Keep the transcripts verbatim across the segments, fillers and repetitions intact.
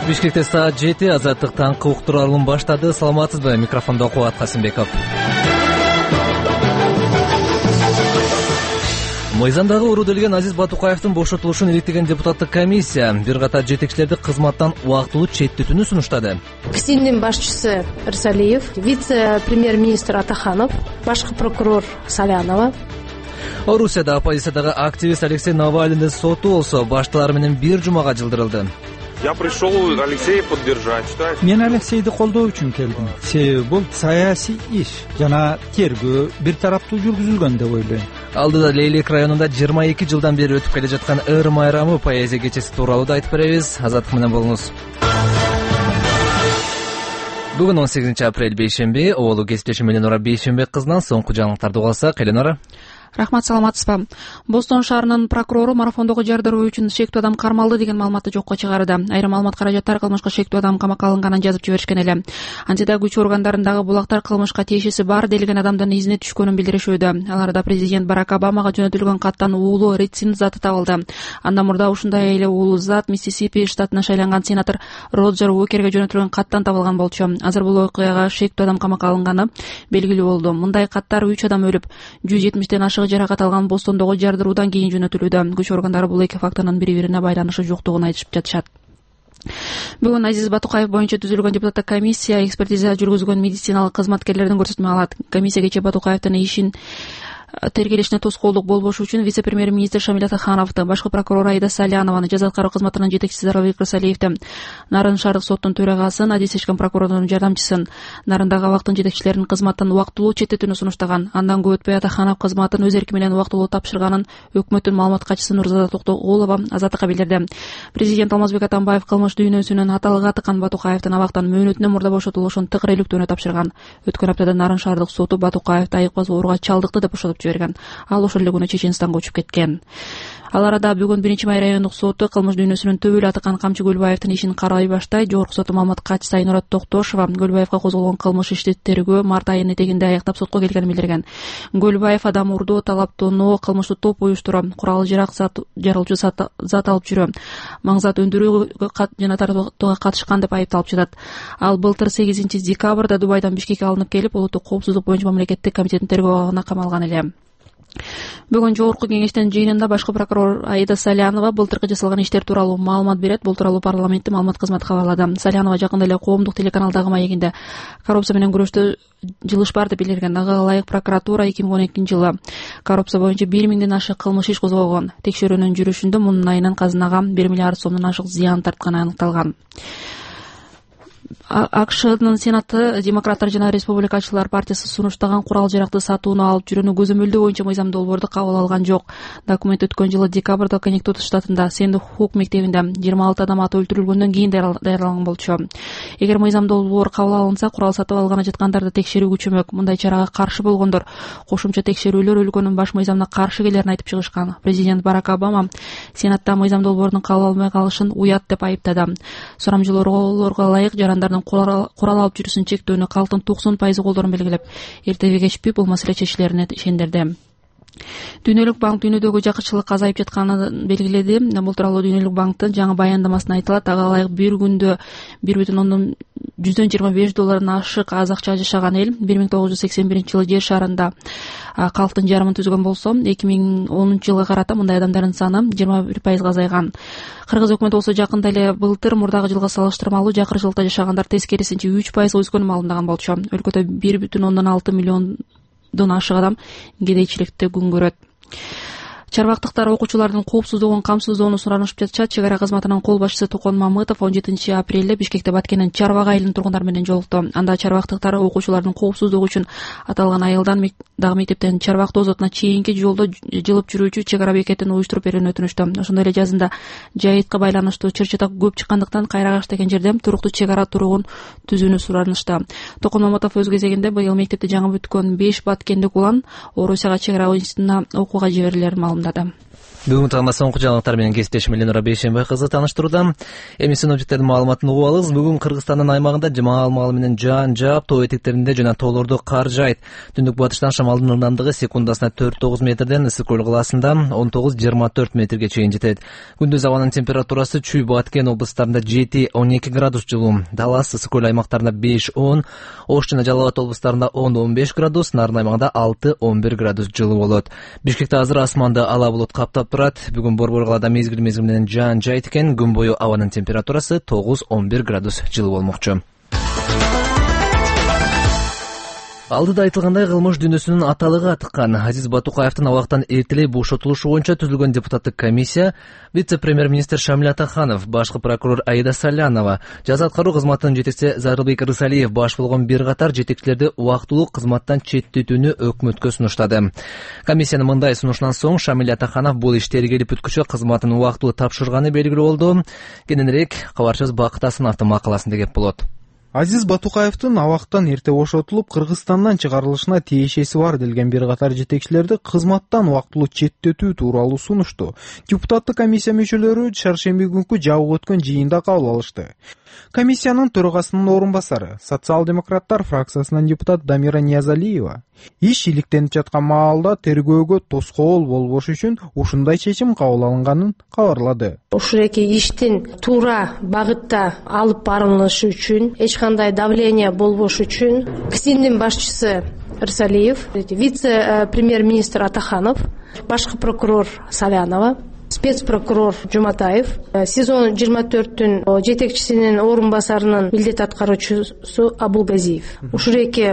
Бишкекте саат жети азаттык таңкы уктуралым баштады. Саламатсызбы? Микрофондо Кубат Касымбеков. Мыйзамдагы уруделген Азиз Батукаевдин бошотулушун иликтеген депутаттык комиссия бир катар жетекчилерди кызматтан убактылуу четтетүүнү сунуштады. КСИНдин башчысы Ирсалиев, вице-премьер-министр Атаханов, башкы прокурор Салянова. Орусияда оппозициядагы активист Алексей Навалийдин соту болсо башталары менен бир жумага жылдырылды. Я пришел Алексея поддержать. Мен Алексейди колдоо үчүн келдим. Себеби бул саясий иш жана тергөө бир тараптуу жүргүзүлгөн деп ойлойм. Алдыда Лейлек районунда жыйырма эки жылдан бери өтүп келе жаткан ыр майрамы поэзия кечеси тууралуу да айтып беребиз. Азаттык менен болуңуз. Бүгүн он сегизинчи апрель бейшемби. Оолу кесиптешим Эленора Бейшембек кызынан соңку жаңылыктарды угасак. Эленора. Рахмат, саламатсызбы? Бостон шаарынын прокурору марафондогу жардыруу үчүн шектүү адам кармалды деген маалыматты жокко чыгарды. Айрым маалымат каражаттар кылмышка шектүү адам камакка алынганын жазып жиберишкен эле. Антида күч органдарындагы булактар кылмышка тиешеси бар делген адамдын изине түшкөнүн билдиришүүдө. Аларда президент Барак Обамага жөнөтүлгөн каттан уулуу рицин заты табылды. Андан мурда ушундай эле уулуу зат Миссисипи штатына шайланган сенатор Роджер Уокерге жөнөтүлгөн каттан табылган болчу. Азыр бул окуяга шектүү адам камакка алынганы белгилүү болду. Мындай каттар үч адам өлүп, жүз жетимиштен ашык жаракат алган Бостондогу жардыруудан кийин жөнөтүлүүдө. Күч органдары бул эки фактынын бири-бирине байланышы жоктугун айтышып жатышат. Бүгүн Азиз Батукаев боюнча түзүлгөн депутаттык комиссия экспертиза жүргүзгөн медициналык кызматкерлердин көрсөтмө алат. Комиссия кечээ Батукаевдин ишин тергелешине тоскоолдук болбош үчүн вице-премьер-министр Шамиль Атахановду, башкы прокурор Аида Салянованы, жаза аткаруу кызматынын жетекчиси Зарылбек Рысалиевди, Нарын шаардык соттун төрагасын, Адис Ишкан прокурорунун жардамчысын, Нарындагы абактын жетекчилерин кызматтан убактылуу четтетүүнү сунуштаган. Андан көп өтпөй Атаханов кызматын өз эрки менен убактылуу тапшырганын өкмөттүн маалымат катчысы Нурзада Токтогулова Азаттыкка билдирди. Президент Алмазбек Атамбаев кылмыш дүйнөсүнүн аталыгы тыккан Батукаевдин абактан мөөнөтүнөн мурда бошотулушун тыгырайлыктөөнө тапшырган. Өткөн аптада Нарын шаардык соту Батукаевди айыкпас ооруга чалдыкты деп бошотуп жиберген. Ал ошол эле күнү Чеченстанга учуп кеткен. Ал арада бүгүн биринчи май райондук соту кылмыш дүйнөсүнүн төбөлү атыккан Камчы Көлбаевдин ишин карай баштай. Жогорку сот маалымат катчысы Айнура Токтошова Көлбаевга козголгон кылмыш ишти тергөө март айынын этегинде аяктап сотко келгенин билдирген. Көлбаев адам урдоо, талаптоноо, кылмыштуу топ уюштуруу, курал жарак жарылчу зат алып жүрүү, маңзат өндүрүү жана тартууга катышкан деп айыпталып жатат. Ал былтыр сегизинчи декабрда Дубайдан Бишкекке алынып келип, улуттук коопсуздук боюнча мамлекеттик комитеттин тергөө абагына камалган эле. Бүгүн жогорку кеңештин жыйынында башкы прокурор Аида Салянова былтыркы жасалган иштер тууралуу маалымат берет. Бул тууралуу парламенттин маалымат кызматы кабарлады. Салянова жакында эле коомдук телеканалдагы маегинде коррупция менен күрөштө жылыш бар деп билдирген. Ага ылайык прокуратура эки миң он экинчи жылы коррупция боюнча бир миңден ашык кылмыш иш козгогон. Текшерүүнүн жүрүшүндө мунун айынан казынага бир миллиард сомдон ашык зыян тартканы аныкталган. АКШнын Сенаты демократтар жана республикачылар партиясы сунуштаган курал жаракты сатууну алып жүрүүнү көзөмөлдөө боюнча мыйзам долбоорду кабыл алган жок. Документ өткөн жылы декабрда Коннектикут штатында Сэнд-Хук мектебинде жыйырма алты адам аты өлтүрүлгөндөн кийин даярдалган болчу. Эгер мыйзам долбоор кабыл алынса, курал сатып алганы жаткандарды текшерүү күчөмөк. Мындай чарага каршы болгондор кошумча текшерүүлөр өлкөнүн баш мыйзамына каршы келерин айтып чыгышкан. Президент Барак Обама Сенатта мыйзам долбоорунун кабыл алынбай калышын уят деп айыптады. Сурамжылоолорго ылайык жарандардын курал алып жүрүүсүн чектөөнү калктын токсон пайызы колдорун белгилеп, эртеби кечпи бул маселе чечилерине ишендирди. Дүйнөлүк банк дүйнөдөгү жакырчылык азайып жатканын белгиледи. Бул тууралуу Дүйнөлүк банктын жаңы баяндамасында айтылат. Ага ылайык бир күндө бир бүтүн ондон жүздөн жыйырма беш доллардан ашык аз акча жашаган эл бир миң тогуз жүз сексен биринчи жылы жер шарында калктын жарымын түзгөн болсо, эки миң онунчу жылга карата мындай адамдардын саны жыйырма бир пайызга азайган. Кыргыз өкмөтү болсо жакында эле былтыр мурдагы жылга салыштырмалуу жакырчылыкта жашагандар тескерисинче үч пайызга өскөнүн маалымдаган болчу. Өлкөдө бир бүтүн ондон алты миллиондон ашык адам кедейчиликте күн көрөт. Чарбактыктар окуучулардын коопсуздугун камсыздоону суранышып жатышат. Чек ара кызматынын кол башчысы Токон Мамытов он жетинчи апрелде Бишкекте Баткендин Чарбак айылынын тургундар менен жолукту. Анда чарбактыктар окуучулардын коопсуздугу үчүн аталган айылдан дагы мектептен Чарбак дозотуна чейинки жолдо жылып жүрүүчү чек ара бекетин уюштуруп берүүнү өтүнүштү. Ошондой эле жазында жайытка байланыштуу чыр-чатак көп чыккандыктан Кайрагаш деген жерде туруктуу чек ара туругун түзүүнү суранышты. Токон Мамытов өз кезегинде быйыл мектепти жаңы бүткөн беш баткендик улан Орусияга чек ара институтуна окууга жиберилерин маалымдады. Бүгүнкү таңда соңку жаңылыктар менен кесиптешим Эленора Бейшенбай кызы тааныштырууда. Эми синоптиктердин маалыматын угуп алабыз. Бүгүн Кыргызстандын аймагында жыма алмалы менен жаан жаап, тоо этектеринде жана тоолордо кар жаайт. Түндүк батыштан шамалдын ылдамдыгы секундасына төрт тогуз метрден, Ысык көл калаасында он тогуз жыйырма төрт метрге чейин жетет. Күндүз абанын температурасы Чүй, Баткен облустарында жети он эки градус жылуу, Талас, Ысык көл аймактарында беш он, Ош жана Жалал Абад облустарында он он беш градус, Нарын аймагында алты он бир градус жылуу болот. Бишкекте азыр асманды ала булут каптап турат. Бүгүн Борбор калаада мезгил мезгил менен жаан жайт экен. Күн бою абанын температурасы тогуз он бир градус жылуу болмокчу. Алдыда айтылгандай, кылмыш дүйнөсүнүн аталыгы атыккан Азиз Батукаевдин абактан эртелей бошотулушу боюнча түзүлгөн депутаттык комиссия, вице-премьер-министр Шамиль Атаханов, башкы прокурор Аида Салянова, жаза аткаруу кызматынын жетекчиси Зарылбек Рысалиев баш болгон бир катар жетекчилерди убактылуу кызматтан четтетүүнү өкмөткө сунуштады. Комиссиянын мындай сунушунан соң Шамиль Атаханов бул иш тергелип бүткүчө кызматын убактылуу тапшырганы белгилүү болду. Кененирээк кабарчыбыз Бакыт Асыновдун макаласында кеп болот. Азиз Батукаевдин абактан эрте бошотулуп, Кыргызстандан чыгарылышына тиешеси бар делген бир катар жетекчилерди кызматтан убактылуу четтетүү тууралуу сунушту депутаттык комиссия мүчөлөрү шаршемби күнкү жабык өткөн жыйында кабыл алышты. Комиссиянын төрагасынын орун басары, социал-демократтар фракциясынын депутат Дамира Ниязалиева иш иликтенип жаткан маалда тергөөгө тоскоол болбош үчүн ушундай чечим кабыл алынганын кабарлады. Ушул эки иштин туура багытта алып барылышы үчүн, эч кандай давление болбош үчүн КСИНдин башчысы Рысалиев, вице-премьер-министр Атаханов, башкы прокурор Салянова, спецпрокурор Жуматаев, сезон жыйырма төрттүн жетекчисинин орун басарынын милдет аткаруучусу Абулгазиев. Ушул эки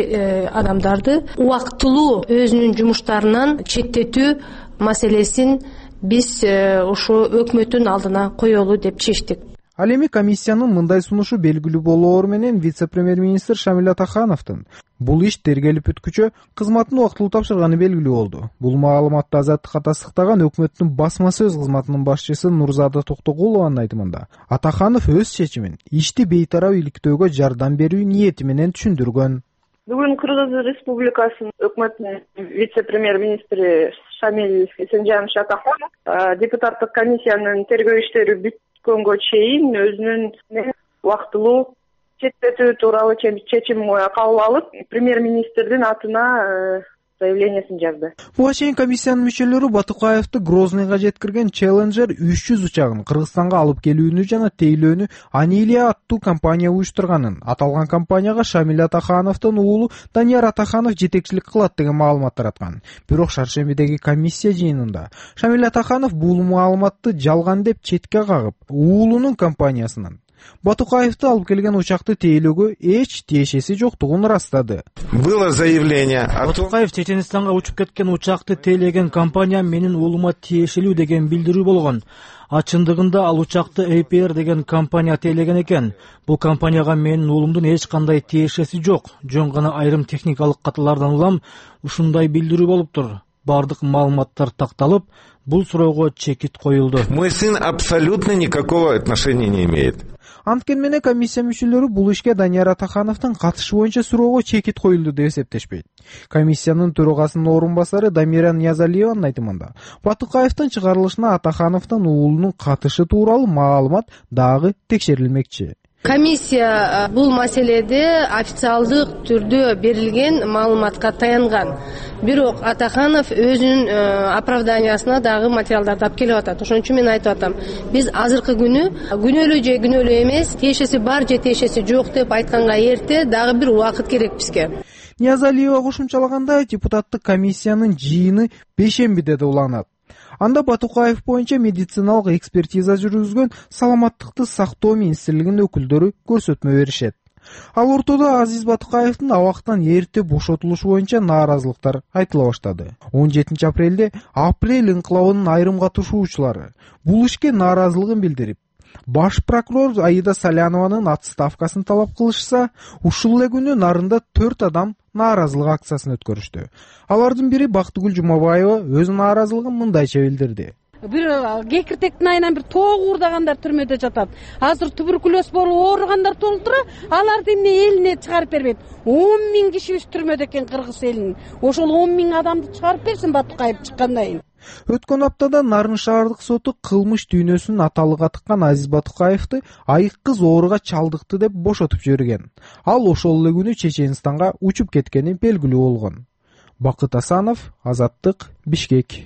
адамдарды убактылуу өзүнүн жумуштарынан четтетүү маселесин биз ушу өкмөттүн алдына коелу деп чечтик. Ал эми комиссиянын мындай сунушу белгилүү болоору менен вице-премьер-министр Шамиль Атахановдун бул иш тергелип бүткүчө кызматын убактылуу тапшырганы белгилүү болду. Бул маалыматты Азаттыкка тастыктаган өкмөттүн басма сөз кызматынын башчысы Нурзада Токтогулованын айтымында, Атаханов өз чечимин ишти бейтарап иликтөөгө жардам берүү ниети менен түшүндүргөн. Бүгүн Кыргыз Республикасынын өкмөтүнүн вице-премьер-министри Шамиль Эсенжанович Атаханов депутаттык комиссиянын тергөө иштери бүткөнгө чейин өзүнүн убактылуу четтетүү тууралуу чечим кабыл алып, премьер-министрдин атына заявлениясын жазды. Буга чейин комиссиянын мүчөлөрү Батукаевди Грозныйга жеткирген Challenger үч жүз учагын Кыргызстанга алып келүүнү жана тейлөөнү Анилия аттуу компания уюштурганын, аталган компанияга Шамиль Атахановдун уулу Данияр Атаханов жетекчилик кылат деген маалымат тараткан. Бирок шаршембидеги комиссия жыйынында Шамиль Атаханов бул маалыматты жалган деп четке кагып, уулунун компаниясынын Батукаевди алып келген учакты тейлөөгө эч тиешеси жоктугун ырастады. Было заявление. Батукаев Чеченстанга учуп кеткен учакты тейлеген компания менин уулума тиешелүү деген билдирүү болгон. А чындыгында ал учакты эй пи эр деген компания тейлеген экен. Бул компанияга менин уулумдун эч кандай тиешеси жок. Жөн гана айрым техникалык каталардан улам ушундай билдирүү болуптур. Бардык маалыматтар такталып, бул суроого чекит коюлду. Мой сын абсолютно никакого отношения не имеет. Анткен менен комиссия мүчөлөрү бул ишке Данияр Атахановдун катышы боюнча суроого чекит коюлду деп эсептешпейт. Комиссиянын төрагасынын орун басары Дамира Ниязалиеванын айтымында, Батукаевдин чыгарылышына Атахановдун уулунун катышы тууралуу маалымат дагы текшерилмекчи. Комиссия бул маселеде официалдык түрдө берилген маалыматка таянган. Бирок Атаханов өзүнүн оправданиясына дагы материалдарды алып келип атат. Ошон үчүн мен айтып атам, биз азыркы күнү күнөөлүү же күнөөлүү эмес, тиешеси бар же тиешеси жок деп айтканга эрте дагы бир убакыт керек бизге. Ниязалиева кошумчалагандай, депутаттык комиссиянын жыйыны бейшембиде да уланат. Анда Батукаев боюнча медициналык экспертиза жүргүзгөн саламаттыкты сактоо министрлигинин өкүлдөрү көрсөтмө беришет. Ал ортодо Азиз Батукаевдин абактан эрте бошотулушу боюнча нааразылыктар айтыла баштады. он жетинчи апрелде апрель инкылабынын айрым катышуучулары бул ишке нааразылыгын билдирип, баш прокурор Аида Салянованын отставкасын талап кылышса, ушул эле күнү Нарында төрт адам нааразылык акциясын өткөрүштү. Алардын бири Бактыгүл Жумабаева өз нааразылыгын мындайча билдирди. Бир кекиртектин айынан бир тоого уурдагандар түрмөдө жатат. Азыр туберкулез болуп ооругандар толтура, аларды эмне элине чыгарып бербейт. он миң кишибиз түрмөдө экен Кыргыз элинин. Ошол он миң адамды чыгарып берсин Батукаев чыккандан кийин. Өткөн аптада Нарын шаардык соту кылмыш дүйнөсүнүн аталыга тыккан Азиз Батукаевди айык кыз ооруга чалдыкты деп бошотуп жиберген. Ал ошол эле күнү Чеченстанга учуп кеткени белгилүү болгон. Бакыт Асанов, Азаттык, Бишкек.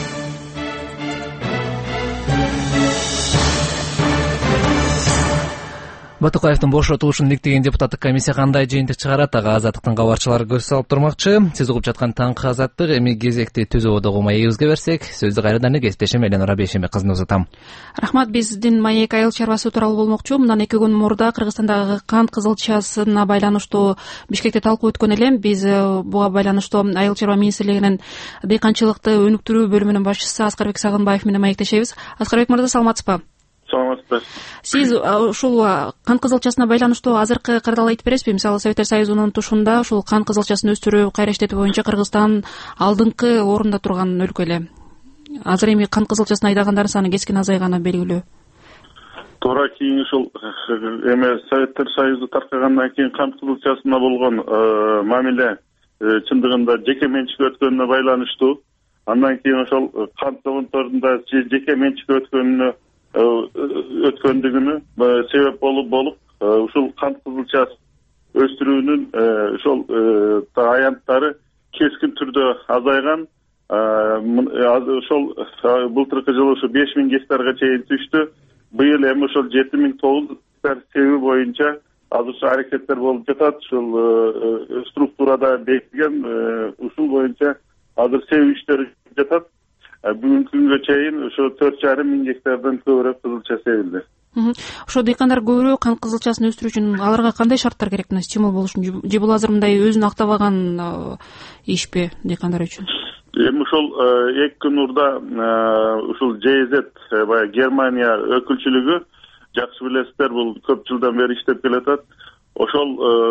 Батукаевдин бошотулушун иликтеген депутаттык комиссия кандай жыйынтык чыгарат, ага Азаттыктын кабарчылары көз салып турмакчы. Сиз угуп жаткан Таңкы Азаттык. Эми кезекти Түз ободогу маегибизге берсек, сөздү кайрадан кесиптешим Эленора Бейшембек кызына узатам. Рахмат. Биздин маек айыл чарбасы тууралуу болмокчу. Мындан эки күн мурда Кыргызстандагы кант кызылчасына байланыштуу Бишкекте талкуу өткөн элем. Биз буга байланыштуу айыл чарба министрлигинин дыйканчылыкты өнүктүрүү бөлүмүнүн башчысы Аскарбек Сагынбаев менен маектешебиз. Аскарбек мырза, саламатсызбы? Саламатсызбы. Сиз ушул кант кызылчасына байланыштуу азыркы кырдаал айтып бересизби? Мисалы, Советтер Союзунун тушунда ушул кант кызылчасын өстүрүү кайра иштетүү боюнча Кыргызстан алдыңкы орунда турган өлкө эле. Азыр эми кант кызылчасын айдагандардын саны кескин азайганы белгилүү. Туура, кийин ушул эме Советтер Союзу таркагандан кийин кант кызылчасына болгон мамиле чындыгында жеке менчикке өткөнүнө байланыштуу. Андан кийин ошол кант заводдорунда жеке менчикке өткөнүнө өткөндүгүнө себеп болуп болуп ушул кант кызылчасы өстүрүүнүн ошол аянттары кескин түрдө азайган. Ошол былтыркы жылы ушу беш миң гектарга чейин түштү. Быйыл эми ошол жети миң тогуз жүз гектар себи боюнча азырча аракеттер болуп жатат. Ушул структурада бекитилген ушул боюнча азыр себи иштери жатат. Бүгүнкү күнгө чейин ошо төрт жарым миң гектардан көбүрөөк кызылча себилди. Ошо дыйкандар көбүрөөк кант кызылчасын өстүрүү үчүн аларга кандай шарттар керек, мына стимул болуш үчүн? Же бул азыр мындай өзүн актабаган ишпи дыйкандар үчүн? Эми ошол эки күн мурда ушул джей зет баягы Германия өкүлчүлүгү, жакшы билесиздер, бул көп жылдан бери иштеп келатат. Ошол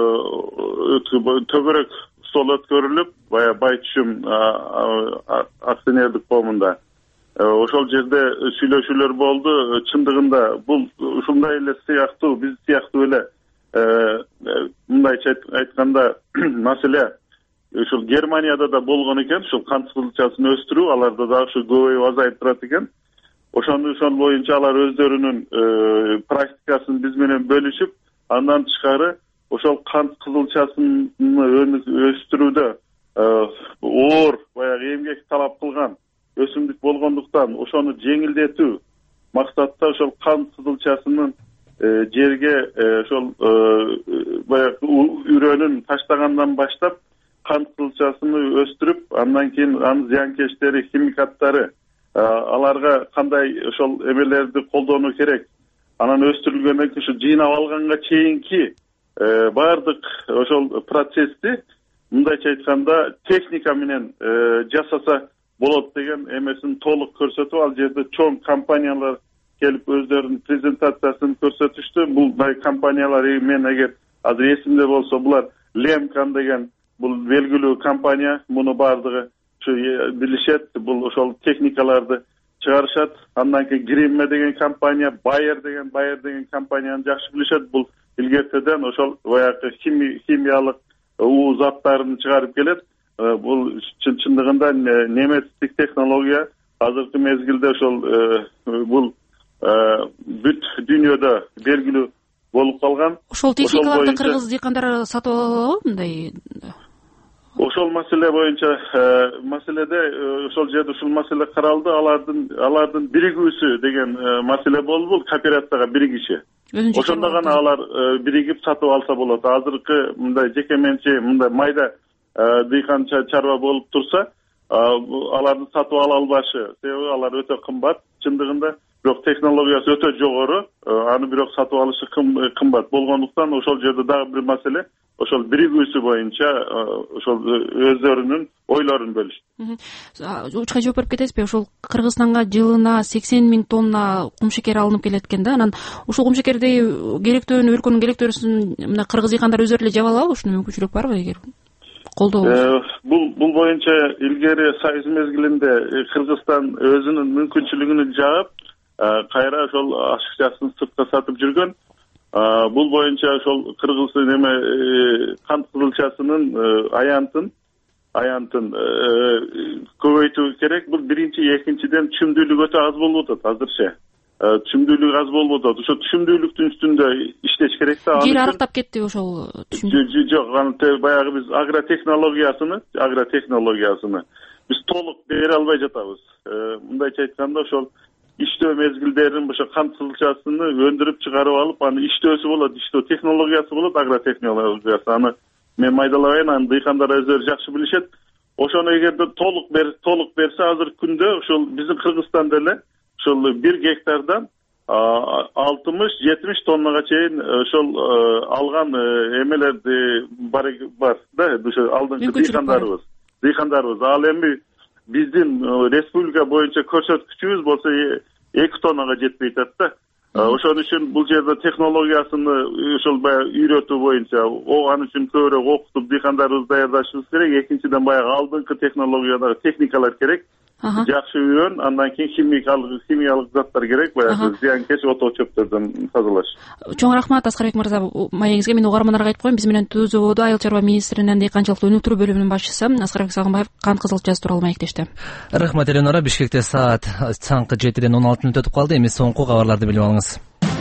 төгөрөк стол өткөрүлүп, баягы Байтүшүм акционердик коомунда ошол жерде сүйлөшүүлөр болду. Чындыгында бул ушундай эле сыяктуу, биз сыяктуу эле мындайча айтканда маселе ушул Германияда да болгон экен. Ушул кант кызылчасын өстүрүү аларда да ушу көбөйүп азайып турат экен. Ошону ошол боюнча алар өздөрүнүн практикасын биз менен бөлүшүп, андан тышкары ошол кант кызылчасын өстүрүүдө оор баягы эмгек талап кылган өсүмдүк болгондуктан ошону жеңилдетүү максатта ошол кант кызылчасынын жерге ошол баягы үрөнүн таштагандан баштап кант кызылчасын өстүрүп, андан кийин анын зыянкечтери, химикаттары, аларга кандай ошол эмелерди колдонуу керек, анан өстүрүлгөндөн кийин ушу жыйнап алганга чейинки баардык ошол процессти мындайча айтканда техника менен жасаса болот деген эмесин толук көрсөтүп, ал жерде чоң компаниялар келип өздөрүнүн презентациясын көрсөтүштү. Бул компаниялар мен эгер азыр эсимде болсо, булар Лемкан деген бул белгилүү компания, муну баардыгы ушу билишет, бул ошол техникаларды чыгарышат. Андан кийин Гримме деген компания, Байер деген Байер деген компанияны жакшы билишет. Бул илгертеден ошол баягы химиялык уу заттарын чыгарып келет. Бул чындыгында немецтик технология азыркы мезгилде ошол бул бүт дүйнөдө белгилүү болуп калган. Ошол техникаларды кыргыз дыйкандары сатып алабы мындай? Ошол маселе боюнча маселеде ошол жерде ушул маселе каралды. Алардын алардын биригүүсү деген маселе болду. Кооперацияга биригиши. Ошондо гана алар биригип сатып алса болот. Азыркы мындай жеке менчи, мындай майда дыйканча чарба болуп турса, аларды сатып ала албашы, себеби алар өтө кымбат чындыгында. Бирок технологиясы өтө жогору, аны бирок сатып алышы кымбат болгондуктан ошол жерде дагы бир маселе, ошол биригүүсү боюнча ошол өздөрүнүн ойлорун бөлүштү. Учка жооп берип кетесизби? Ошол Кыргызстанга жылына сексен миң тонна кумшекер алынып келет экен да. Анан ушул кумшекерди керектөөнү, өлкөнүн керектөөрүн мына кыргыз дыйкандар өздөрү эле жаба алабы? Ушуна мүмкүнчүлүк барбы эгер колдоо болсо? Бул бул боюнча илгери Союз мезгилинде Кыргызстан өзүнүн мүмкүнчүлүгүн жаап, кайра ошол ашыкчасын сыртка сатып жүргөн. Бул боюнча ошол кыргыз неме кант кызылчасынын аянтын аянтын көбөйтүү керек. Бул биринчи, экинчиден түшүмдүүлүк өтө аз болуп атат азырча. Түшүмдүүлүк аз болуп атат. Ошо түшүмдүүлүктүн үстүндө иштеш керек да. Жер арыктап кетти ошол түшүмдүүлүк. Жок, аны баягы биз агротехнологиясыны, агротехнологиясыны биз толук бере албай жатабыз. Мындайча айтканда, ошол иштөө мезгилдерин, ошо кант кызылчасыны өндүрүп чыгарып алып, аны иштөөсү болот, иштөө технологиясы болот, агротехнологиясы. Аны мен майдалабайын, аны дыйкандар өздөрү жакшы билишет. Ошону эгерде толук бер, толук берсе, азыркы күндө ошол биздин Кыргызстанда эле ошол бир гектардан алтымыш жетимиш тоннага чейин ошол алган эмелерди бар бар да, ошо алдыңкы дыйкандарыбыз. Дыйкандарыбыз. Ал эми биздин республика боюнча көрсөткүчүбүз болсо эки тоннага жетпей атат да. Ошон үчүн бул жерде технологиясыны ошол баягы үйрөтүү боюнча аны үчүн көбүрөөк окутуп дыйкандарыбызды даярдашыбыз керек. Экинчиден баягы алдыңкы технологиядагы техникалар керек. Жакшы үйрөн, андан кийин химикалык химиялык заттар керек, баягы зыянкеч ото чөптөрдөн тазалаш. Чоң рахмат Аскарбек мырза маегиңизге. Мен угармандарга айтып коеюн, биз менен Түз Ободо Айыл чарба министринин дыйканчылыкты өнүктүрүү бөлүмүнүн башчысы Аскарбек Сагынбаев кант кызылчасы тууралуу маектешти. Рахмат Эленора. Бишкекте саат чаңкы жетиден он алты мүнөт өтүп калды. Эми соңку кабарларды билип алыңыз.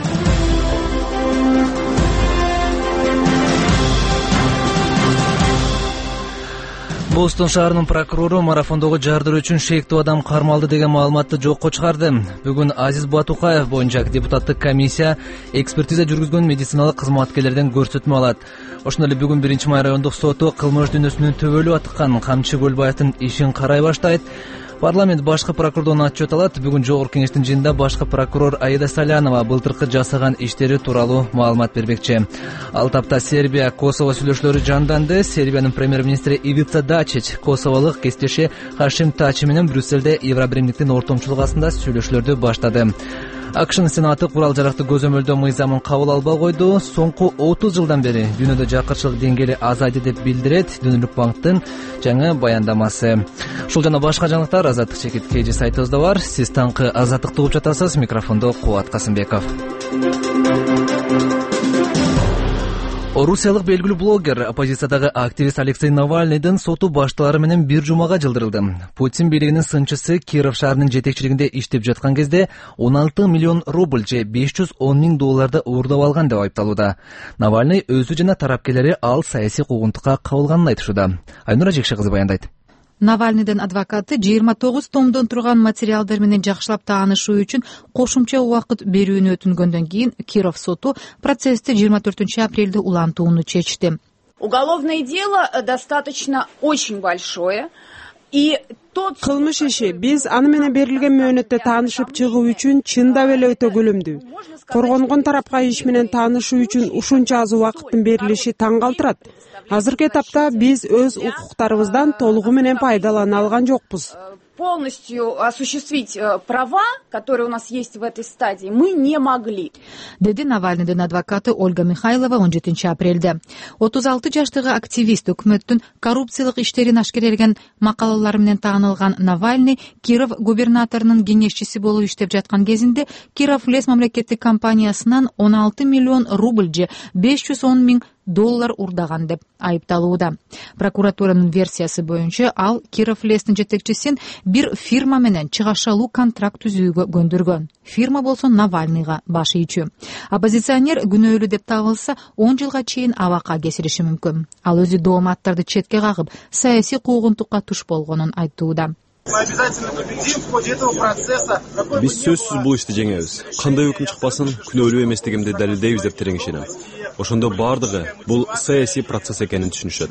Бостон шаарынын прокурору марафондогу жардыруу үчүн шектүү адам кармалды деген маалыматты жокко чыгарды. Бүгүн Азиз Батукаев боюнча депутаттык комиссия экспертиза жүргүзгөн медициналык кызматкерлерден көрсөтмө алат. Ошондой эле бүгүн биринчи май райондук соту кылмыш дүйнөсүнүн төбөлүп аткан Камчы Көлбаевдин ишин карай баштайт. Парламент башкы прокурордон отчет алат. Бүгүн жогорку кеңештин жыйынында башкы прокурор Аида Салянова былтыркы жасаган иштери тууралуу маалымат бермекчи. Ал тапта Сербия Косово сүйлөшүүлөрү жанданды. Сербиянын премьер-министри Ивица Дачич косоволук кесиптеши Хашим Тачи менен Брюссельде Евробиримдиктин ортомчулугу астында сүйлөшүүлөрдү баштады. АКШнын Сенаты курал жарактуу көзөмөлдөө мыйзамын кабыл албай койду. Соңку отуз жылдан бери дүйнөдө жакырчылык деңгээли азайды деп билдирет Дүнүлүк банктын жаңы баяндамасы. Ушул жана башка жаңылыктар Азаттык чекит кж сайтыбызда бар. Сиз таңкы Азаттыкты угуп жатасыз. Микрофондо Кубат Касымбеков. Орусиялык белгилүү блогер, оппозициядагы активист Алексей Навальныйдын соту башталары менен бир жумага жылдырылды. Путин бийлигинин сынчысы Киров шаарынын жетекчилигинде иштеп жаткан кезде он алты миллион рубль же беш жүз он миң долларды уурдап алган деп айыпталууда. Навальный өзү жана тарапкерлери ал саясий куугунтукка кабылганын айтышууда. Айнура Жекше кызы баяндайт. Навальныйдын адвокаты жыйырма тогуз томдон турган материалдар менен жакшылап таанышуу үчүн кошумча убакыт берүүнү өтүнгөндөн кийин Киров соту процессти жыйырма төртүнчү апрелде улантууну чечти. Уголовное дело достаточно очень большое. И кылмыш иши биз аны менен берилген мөөнөттө таанышып чыгуу үчүн чындап эле өтө көлөмдүү. Коргонгон тарапка иш менен таанышуу үчүн ушунча аз убакыттын берилиши таң калтырат. Азыркы этапта биз өз укуктарыбыздан толугу менен пайдалана алган жокпуз. Полностью осуществить права, которые у нас есть в этой стадии, мы не могли. Деди Навальныйдын адвокаты Ольга Михайлова он жетинчи апрелде. отуз алты жаштагы активист өкмөттүн коррупциялык иштерин ашкерелеген макалалары менен таанылган Навальный Киров губернаторунун кеңешчиси болуп иштеп жаткан кезинде Киров лес мамлекеттик компаниясынан он алты миллион рубль же беш жүз он миң доллар урдаган деп айыпталууда. Прокуратуранын версиясы боюнча ал Киров лестин жетекчисин бир фирма менен чыгашалуу контракт түзүүгө көндүргөн. Фирма болсо Навальныйга баш ийчү. Оппозиционер күнөөлүү деп табылса он жылга чейин абакка кесилиши мүмкүн. Ал өзү дооматтарды четке кагып, саясий куугунтукка туш болгонун айтууда. Биз сөзсүз бул ишти жеңебиз. Кандай өкүм чыкпасын, күнөөлүү эместигимди далилдейбиз деп терең ишенем. Ошондо бардыгы бул саясий процесс экенин түшүнүшөт.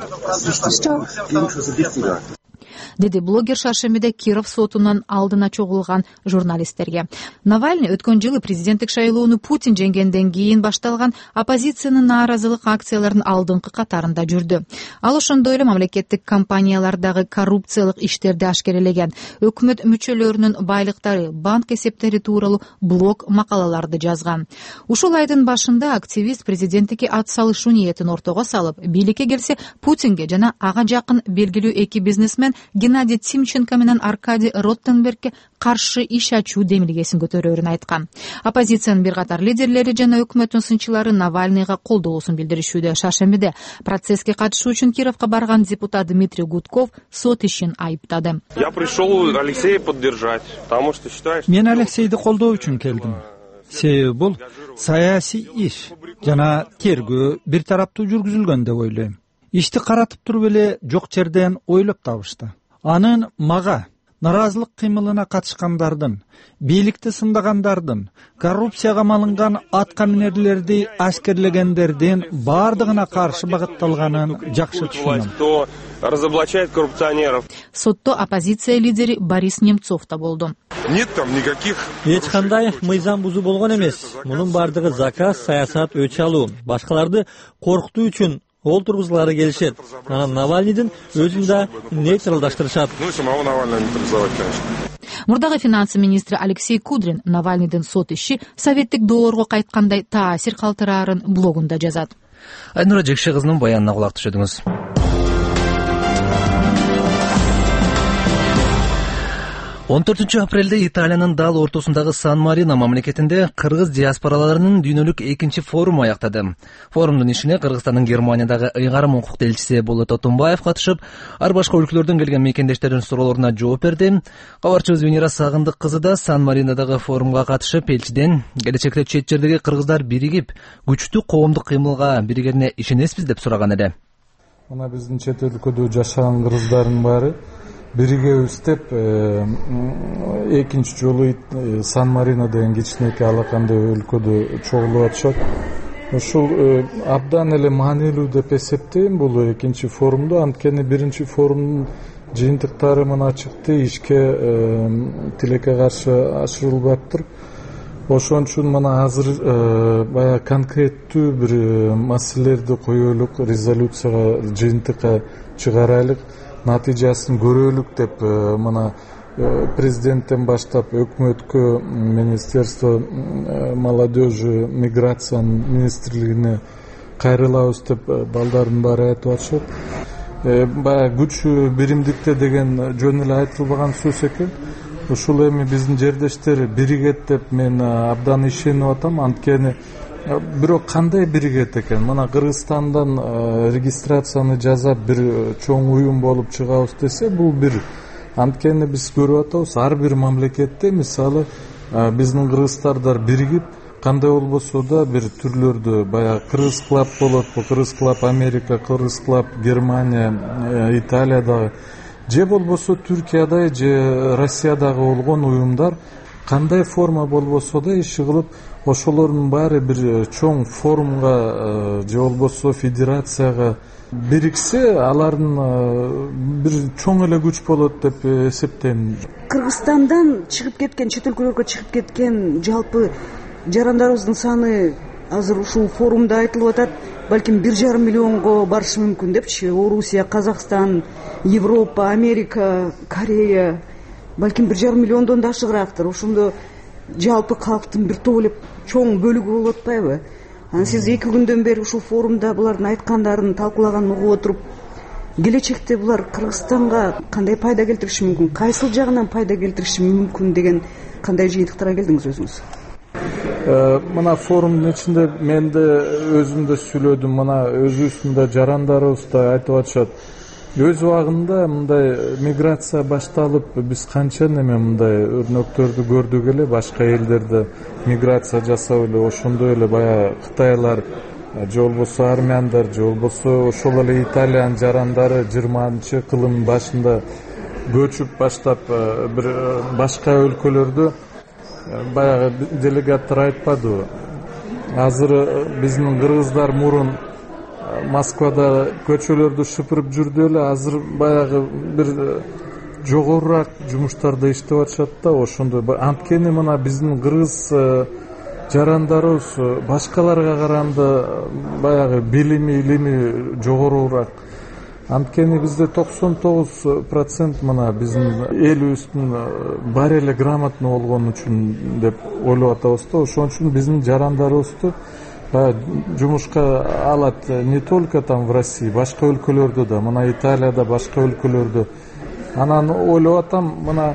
Деди блогер шаршембиде Киров сотунун алдына чогулган журналисттерге. Навальный өткөн жылы президенттик шайлоону Путин жеңгенден кийин башталган оппозициянын нааразылык акцияларынын алдыңкы катарында жүрдү. Ал ошондой эле мамлекеттик компаниялардагы коррупциялык иштерди ашкерелеген, өкмөт мүчөлөрүнүн байлыктары, банк эсептери тууралуу блог макалаларды жазган. Ушул айдын башында активист президенттикке ат салышуу ниетин ортого салып, бийликке келсе Путинге жана ага жакын белгилүү эки бизнесмен Геннадий Тимченко менен Аркадий Роттенбергке каршы иш ачуу демилгесин көтөрөрүн айткан. Оппозициянын бир катар лидерлери жана өкмөттүн сынчылары Навальныйга колдоосун билдиришүүдө. Шаршембиде процесске катышуу үчүн Кировго барган депутат Дмитрий Гудков сот ишин айыптады. Я пришел Алексея поддержать, потому что считаю, что... Мен Алексейди колдоо үчүн келдим. Себеби бул саясий иш жана тергөө бир тараптуу жүргүзүлгөн деп ойлойм. Ишти каратып туруп эле жок жерден ойлоп табышты. Анын мага наразылык кыймылына катышкандардын, бийликти сындагандардын, коррупцияга малынган атка минерлерди аскерлегендердин баардыгына каршы багытталганын жакшы түшүнөм. Кто разоблачает коррупционеров. Сотто оппозиция лидери Борис Немцов да болду. Нет там никаких... Эч кандай мыйзам бузуу болгон эмес. Мунун баардыгы заказ, саясат, өч алуу. Башкаларды коркутуу үчүн ол тургузулары келишет. Анан Навальныйдын өзүн да нейтралдаштырышат. Ну и самого Навального нейтрализовать, конечно. Мурдагы финансы министри Алексей Кудрин Навальныйдын сот иши советтик доорго кайткандай таасир калтыраарын блогунда жазат. Айнура Жекше кызынын баянына кулак түшөдүңүз. он төртүнчү апрелде Италиянын дал ортосундагы Сан-Марино мамлекетинде кыргыз диаспораларынын дүйнөлүк экинчи форуму аяктады. Форумдун ишине Кыргызстандын Германиядагы ыйгарым укуктуу элчиси Болот Отунбаев катышып, ар башка өлкөлөрдөн келген мекендештердин суроолоруна жооп берди. Кабарчыбыз Венера Сагындык кызы да Сан-Маринодагы форумга катышып, элчиден келечекте чет жердеги кыргыздар биригип, күчтүү коомдук кыймылга биригерине ишенесизби деп сураган эле. Мына биздин чет өлкөдө жашаган кыргыздардын баары биригебиз деп экинчи жолу Сан-Марино деген кичинекей алакандай өлкөдө чогулуп атышат. Ушул абдан эле маанилүү деп эсептейм бул экинчи форумду. Анткени биринчи форумдун жыйынтыктары мына чыкты, ишке тилекке каршы ашырылбаптыр. Ошон үчүн мына азыр баягы конкреттүү бир маселелерди коелук, резолюцияга, жыйынтыкка чыгарайлык, натыйжасын көрөлүк деп мына президенттен баштап өкмөткө, министерство молодежи, миграциянын министрлигине кайрылабыз деп балдардын баары айтып атышат. Баягы күч биримдикте деген жөн эле айтылбаган сөз экен. Ушул эми биздин жердештер биригет деп мен абдан ишенип атам. Анткени бирок кандай биригет экен? Мына Кыргызстандан регистрацияны жасап бир чоң уюм болуп чыгабыз десе, бул бир. Анткени биз көрүп атабыз, ар бир мамлекетте мисалы биздин кыргыздардар биригип, кандай болбосо да бир түрлөрдү, баягы Кыргыз клаб болот, Кыргыз клаб Америка, Кыргыз клаб Германия, Италиядагы, же болбосо Түркиядагы же Россиядагы болгон уюмдар кандай форма болбосо да иши кылып, ошолордун баары бир чоң форумга же болбосо федерацияга бириксе, алардын бир чоң эле күч болот деп эсептейм. Кыргызстандан чыгып кеткен, чет өлкөлөргө чыгып кеткен жалпы жарандарыбыздын саны азыр ушул форумда айтылып атат, балким бир жарым миллионго барышы мүмкүн депчи. Орусия, Казакстан, Европа, Америка, Корея, балким бир жарым миллиондон да ашыгыраактыр. Ошондо жалпы калктын бир топ эле чоң бөлүгү болуп атпайбы? Анан сиз эки күндөн бери ушул форумда булардын айткандарын талкуулаганын угуп отуруп, келечекте булар Кыргызстанга кандай пайда келтириши мүмкүн, кайсыл жагынан пайда келтириши мүмкүн деген кандай жыйынтыктарга келдиңиз өзүңүз? Мына форумдун ичинде мен да өзүм да сүйлөдүм, мына өзүбүздүн да жарандарыбыз да айтып атышат. Өз убагында мындай миграция башталып, биз канча неме мындай өрнөктөрдү көрдүк эле, башка элдерде миграция жасап эле, ошондой эле баягы Кытайлар, же болбосо армяндар, же болбосо ошол эле Италиянын жарандары жыйырманчы кылымдын башында көчүп баштап бир башка өлкөлөрдө баягы делегаттар айтпадыбы? Азыр биздин кыргыздар мурун Москвада көчөлөрдү шыпырып жүрдү эле, азыр баягы бир жогорураак жумуштарда иштеп атышат да, ошондой. Анткени мына биздин кыргыз жарандарыбыз башкаларга караганда баягы билими, илими жогорураак. Анткени бизде токсон тогуз процент мына биздин элибиздин баары эле грамотный болгон үчүн деп ойлоп атабыз да. Ошон үчүн биздин жарандарыбызды жумушка алат не только там в России, башка өлкөлөрдө да, мына Италияда, башка өлкөлөрдө Анан ойлоп атам, мына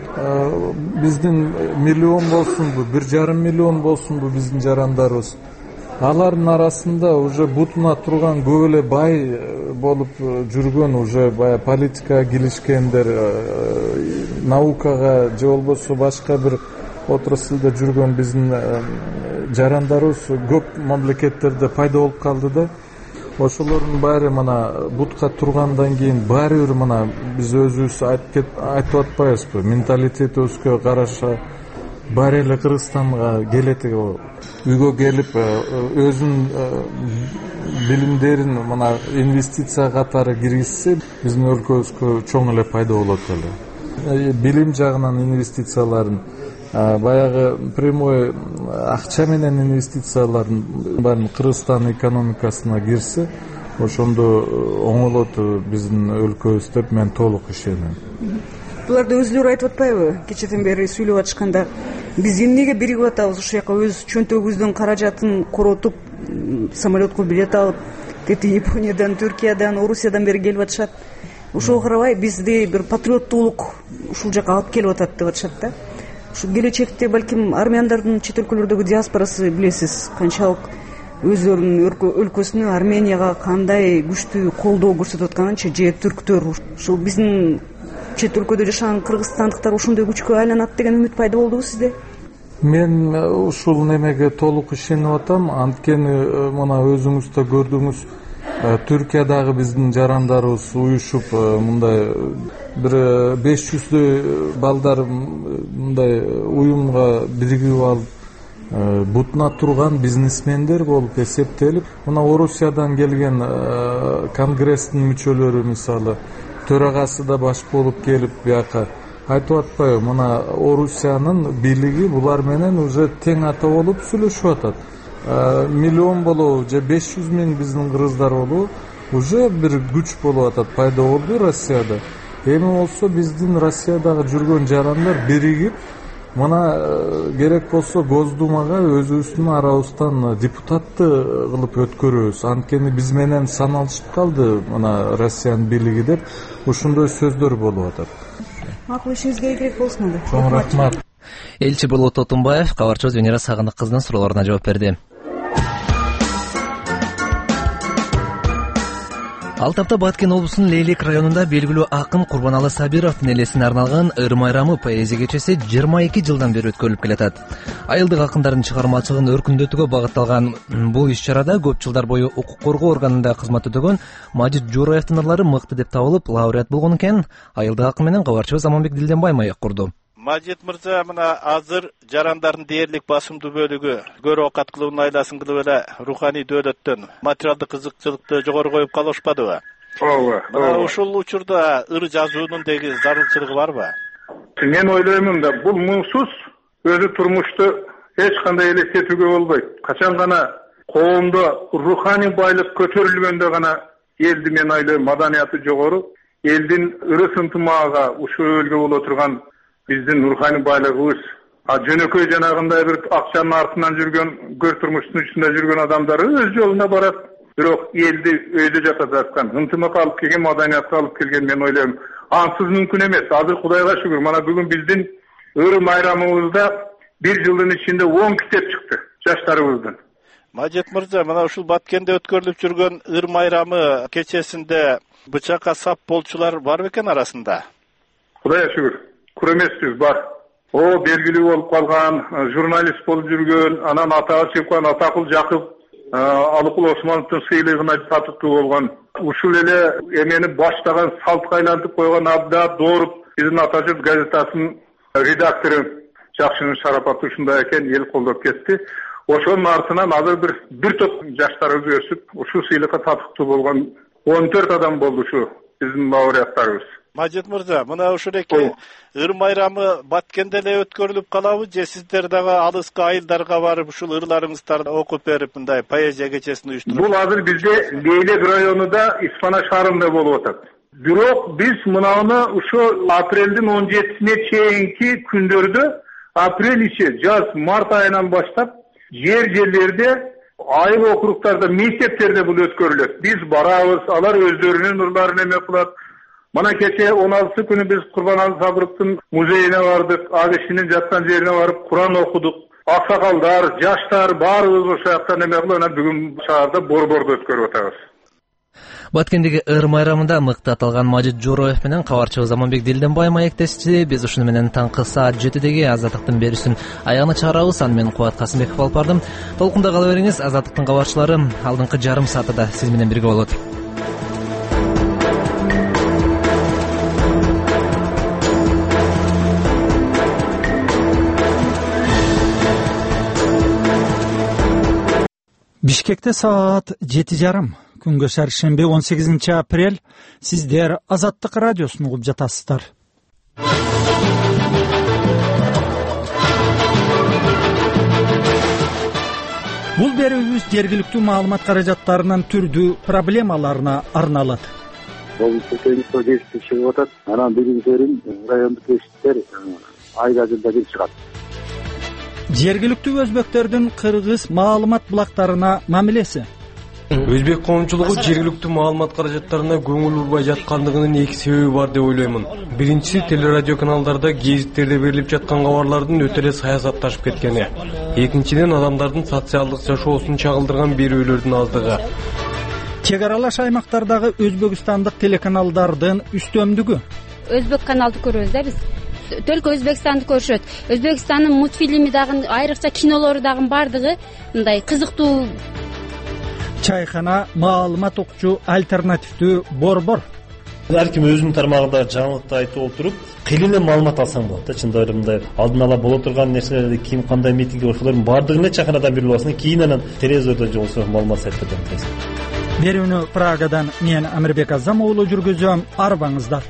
биздин миллион болсунбу, бир жарым миллион болсунбу биздин жарандарыбыз. Алардын арасында уже бутуна турган көп эле бай болуп жүргөн, уже бая политикага киришкендер, наукага же болбосо башка бир отраслда жүргөн биздин жарандарыбыз көп мамлекеттерде пайда болуп калды да. Ошолордун баары мына бутка тургандан кийин баары бир мына биз өзүбүз айтып айтып атпайбызбы, менталитетибизге караша баары эле Кыргызстанга келет, үйгө келип өзүнүн билимдерин мына инвестиция катары киргизсе, биздин өлкөбүзгө чоң эле пайда болот эле. Билим жагынан инвестицияларын, баягы прямой акча менен инвестициялардын баарын Кыргызстан экономикасына кирсе, ошондо оңолот биздин өлкөбүз деп мен толук ишенем. Буларды өзүлөрү айтып атпайбы? Кечеден бери сүйлөп атышканда, биз эмнеге биригип атабыз ушул жака өз чөнтөгүбүздүн каражатын коротуп, самолетко билет алып, тети Япониядан, Түркиядан, Орусиядан бери келип атышат. Ошого карабай бизди бир патриоттуулук ушул жака алып келип атат деп атышат да. Ушу келечекте балким армяндардын чет өлкөлөрдөгү диаспорасы билесиз, канчалык өздөрүнүн өлкөсүнө, Арменияга кандай күчтүү колдоо көрсөтүп атканынчы, же түрктөр, ушул биздин чет өлкөдө жашаган кыргызстандыктар ошондой күчкө айланат деген үмүт пайда болдубу сизде? Мен ушул немеге толук ишенип атам, анткени мына өзүңүз да көрдүңүз, Түркиядагы биздин жарандарыбыз уюшуп мындай бир беш жүздөй балдар мындай уюмга биригип алып бутуна турган бизнесмендер болуп эсептелип, мына Орусиядан келген конгресстин мүчөлөрү мисалы төрагасы да баш болуп келип бияка айтып атпайбы, мына Орусиянын бийлиги булар менен уже тең ата болуп сүйлөшүп атат. Миллион болобу же беш жүз миң биздин кыргыздар болобу уже бир күч болуп атат, пайда болду Россияда. Эми болсо биздин Россиядагы жүргөн жарандар биригип, мына керек болсо Госдумага өзүбүздүн арабыздан депутатты кылып өткөрөбүз. Анткени биз менен саналышып калды мына Россиянын бийлиги деп ушундай сөздөр болуп атат. Макул, ишиңизге ийгилик болсун. Чоң рахмат. Элчи Болот Отунбаев кабарчыбыз Венера Сагындык кызынын суроолоруна жооп берди. Ал тапта Баткен облусунун Лейлек районунда белгилүү акын Курбаналы Сабировдун элесине арналган Ыр майрамы поэзия кечеси жыйырма эки жылдан бери өткөрүлүп келатат. Айылдык акындардын чыгармачылыгын өркүндөтүүгө багытталган бул иш-чарада көп жылдар бою укук коргоо органында кызмат өтөгөн Мажит Жураевдин ырлары мыкты деп табылып, лауреат болгон экен. Айылдык акын менен кабарчыбыз Аманбек Дилденбай маек курду. Мажит мырза, мына азыр жарандардын дээрлик басымдуу бөлүгү көрүү оокат кылуунун айласын кылып эле руханий дөөлөттөн материалдык кызыкчылыкты жогору коюп калышпадыбы? Ооба. Мына ушул учурда ыр жазуунун деги зарылчылыгы барбы? Мен ойлоймун да, бул муңсуз өзү турмушту эч кандай элестетүүгө болбойт. Качан гана коомдо руханий байлык көтөрүлгөндө гана элди мен ойлойм маданияты жогору, элдин ыры сынтымаага ушул өлгө боло турган биздин руханий байлыгыбыз, а жөнөкөй жанагындай бир акчанын артынан жүргөн, көр турмуштун ичинде жүргөн адамдар өз жолуна барат, бирок элди өйдө жататкан, ынтымак алып келген, маданиятка алып келген мен ойлойм, ансыз мүмкүн эмес. Азыр Кудайга шүгүр, мана бүгүн биздин ыр майрамыбызда бир жылдын ичинде он китеп чыкты жаштарыбыздын. Мажит мырза, мына ушул Баткенде өткөрүлүп жүргөн ыр майрамы кечесинде бычакка сап болчулар бар бекен арасында? Кудайга шүгүр. Күрөмеспиз бар. О, белгилүү болуп калган, журналист болуп жүргөн, анан атага чыккан Атакул Жакып, Алыкул Осмоновдун сыйлыгына татыктуу болгон. Ушул эле эмени баштаган, салтка айлантып койгон Абда Дооруп, биздин Ата журт газетасынын редактору жакшынын шарапаты ушундай экен, эл колдоп кетти. Ошонун артынан азыр бир бир топ жаштарыбыз өсүп, ушул сыйлыкка татыктуу болгон он төрт адам болду ушу биздин лауреаттарыбыз. Мажит мырза, мына ушул эки ыр майрамы Баткенде эле өткөрүлүп калабы, же сиздер дагы алыска айылдарга барып ушул ырларыңыздарды окуп берип мындай поэзия кечесин уюштуруп? Бул азыр бизде Лейлек районунда Испана шаарында болуп атат. Бирок биз мынаны ушу апрелдин он жетисине чейинки күндөрдө, апрель ичи, жаз, март айынан баштап жер жерлерде, айыл округтарда, мектептерде бул өткөрүлөт. Биз барабыз, алар өздөрүнүн ырларын эме кылат. Мына кече он алтысы күнү биз Курбаналы Сабыровдун музейине бардык, ал кишинин жаткан жерине барып Куран окудук. Аксакалдар, жаштар баарыбыз ошол жакта неме кылып, анан бүгүн шаарда борборду өткөрүп атабыз. Баткендеги ыр майрамында мыкты аталган Мажит Жороев менен кабарчыбыз Заманбек Дилденбай маектешти. Биз ушуну менен таңкы саат жетидеги Азаттыктын берүүсүн аягына чыгарабыз. Аны мен Кубат Касымбеков алып бардым. Толкунда кала бериңиз. Азаттыктын кабарчылары алдыңкы жарым саатында сиз менен бирге болот. Бишкекте саат жети жарым. Күнгө шаршемби он сегизинчи апрель. Сиздер Азаттык радиосун угуп жатасыздар. Бул берүүбүз жергиликтүү маалымат каражаттарынын түрдүү проблемаларына арналат. Облустук кеңеште кесиптер чыгып атат. Анан биринчерин райондук кесиптер айда жылда бир чыгат. Жергиликтүү өзбектердин кыргыз маалымат булактарына мамилеси. Өзбек коомчулугу жергиликтүү маалымат каражаттарына көңүл бурбай жаткандыгынын эки себеби бар деп ойлоймун. Биринчиси, телерадио каналдарда, гезиттерде берилип жаткан кабарлардын өтө эле саясатташып кеткени. Экинчиден, адамдардын социалдык жашоосун чагылдырган берүүлөрдүн аздыгы. Чек аралаш аймактардагы өзбекстандык телеканалдардын үстөмдүгү. Өзбек каналды көрөбүз да биз. Только Өзбекстанды көрүшөт. Өзбекстандын мультфильми дагы, айрыкча кинолору дагы бардыгы мындай кызыктуу. Чайхана маалымат окчу альтернативдүү борбор. Ар ким өзүнүн тармагында жаңылыкты айтып отуруп, кыйын эле маалымат алсаң болот да. Чындап эле мындай алдын ала боло турган нерселерди, ким кандай митинг ошолордун баардыгын чайханадан берип алсаң, кийин анан телевизордо же болсо маалымат сайттардан бересиң. Берүүнү Прагадан мен Амирбек Азам уулу жүргүзөм. Арбаңыздар.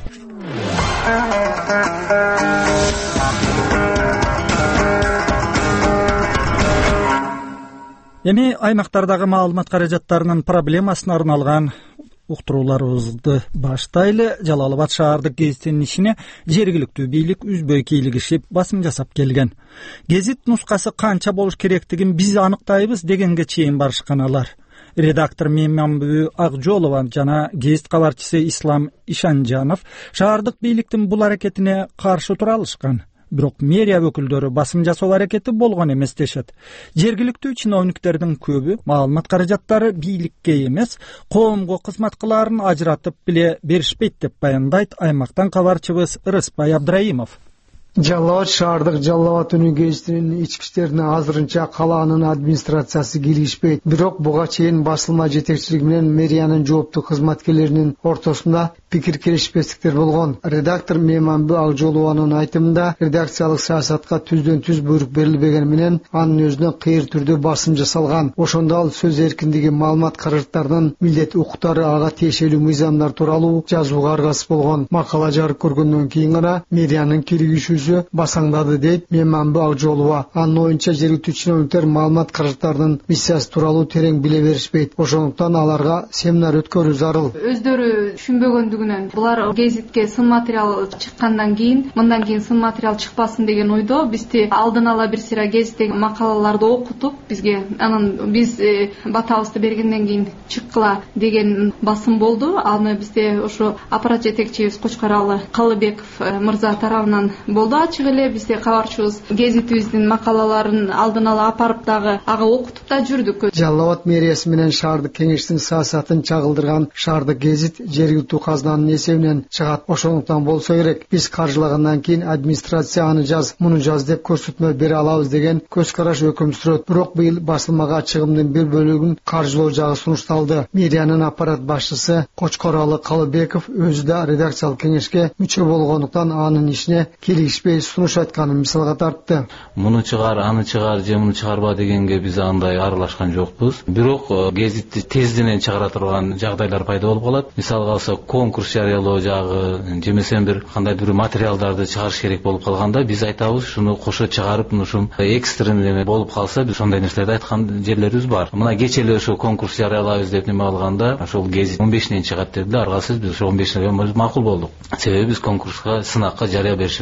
Эми аймактардагы маалымат каражаттарынын проблемасына арналган уктурууларыбызды баштайлы. Жалал Абад шаардык гезитинин ишине жергиликтүү бийлик үзбөй кийлигишип басым жасап келген. Гезит нускасы канча болуш керектигин биз аныктайбыз дегенге чейин барышкан алар. Редактор Мемманбү Акжолова жана гезит кабарчысы Ислам Ишанжанов шаардык бийликтин бул аракетине каршы тура алышкан. Бирок мэрия өкүлдөрү басым жасоо аракети болгон эмес дешет. Жергиликтүү чиновниктердин көбү маалымат каражаттары бийликке эмес, коомго кызмат кылаарын ажыратып биле беришпейт деп баяндайт аймактан кабарчыбыз Рыспай Абдраимов. Жалал Абад шаардык Жалал Абад үнү гезитинин ички иштерине азырынча калаанын администрациясы киришпейт. Бирок буга чейин басылма жетекчилиги менен мэриянын жооптуу кызматкерлеринин ортосунда пикир келишпестиктер болгон. Редактор Меманбү Акжолованын айтымында редакциялык саясатка түздөн түз буйрук берилбеген менен анын өзүнө кыйыр түрдө басым жасалган. Ошондо ал сөз эркиндиги, маалымат каражаттарынын милдет укуктары, ага тиешелүү мыйзамдар тууралуу жазууга аргасыз болгон. Макала жарык көргөндөн кийин гана мэриянын киригишүүсү басаңдады дейт Меманбү Акжолова. Анын оюнча жергиликтүү чиновниктер маалымат каражаттарынын миссиясы тууралуу терең биле беришпейт. Ошондуктан аларга семинар өткөрүү зарыл. Өздөрү түшүнбөгөндүгүнөн булар гезитке сын материал чыккандан кийин, мындан кийин сын материал чыкпасын деген ойдо бизди алдын ала бир сыйра гезиттеги макалаларды окутуп, бизге анан биз батабызды бергенден кийин чыккыла деген басым болду. Аны бизде ошо аппарат жетекчибиз Кочкаралы Калыбеков мырза тарабынан болду. Ачык эле бизде кабарчыбыз гезитибиздин макалаларын алдын ала апарып дагы ага окутуп да жүрдүк. Жалал Абад мэриясы менен шаардык кеңештин саясатын чагылдырган шаардык гезит жергиликтүү казынанын эсебинен чыгат. Ошондуктан болсо керек, биз каржылагандан кийин администрация аны жаз, муну жаз деп көрсөтмө бере алабыз деген көз караш өкүм сүрөт. Бирок быйыл басылмага чыгымдын бир бөлүгүн каржылоо жагы сунушталды. Мэриянын аппарат башчысы Кочкоралы Калыбеков өзү да редакциялык кеңешке мүчө болгондуктан анын ишине келишпей сунуш айтканын мисалга тартты. Муну чыгар, аны чыгар, же муну чыгарба дегенге биз андай аралашкан жокпуз. Бирок гезитти тезденен чыгара турган жагдайлар пайда болуп калат. Мисалга алсак, конкурс жарыялоо жагы, же эмесен бир кандайдыр бир материалдарды чыгарыш керек болуп калганда биз айтабыз, шуну кошо чыгарып, ушул экстренный болуп калса, биз ошондой нерселерди айткан жерлерибиз бар. Мына кече эле ошо конкурс жарыялабыз деп неме кылганда, ошол гезит он бешинен чыгат дедилер. Аргасыз биз ошо он бешине макул болдук. Себеби биз конкурска, сынакка жарыя беришибиз керек эле.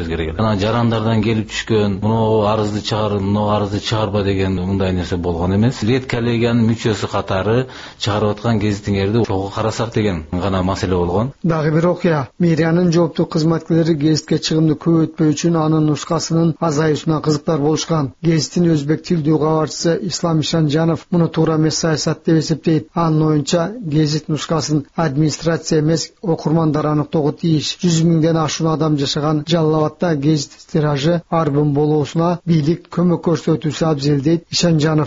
анан жарандардан келип түшкөн мынау арызды чыгар мынау арызды чыгарба деген мындай нерсе болгон эмес. Редколлегиянын мүчөсү катары чыгарып аткан гезитиңерди чогуу карасак деген гана маселе болгон. Дагы бир окуя. Мэриянын жооптуу кызматкерлери гезитке чыгымды көп өтпөө үчүн анын нускасынын азайышына кызыктар болушкан. Гезиттин өзбек тилдүү кабарчысы Ислам Ишанжанов муну туура эмес саясат деп эсептейт. Анын оюнча гезит нускасын администрация эмес окурмандар аныктоого тийиш. жүз миңден ашуун адам жашаган Жалал Абадда гезит тиражы арбын болуусуна бийлик көмөк көрсөтүүсү абзел дейт Ишанжанов.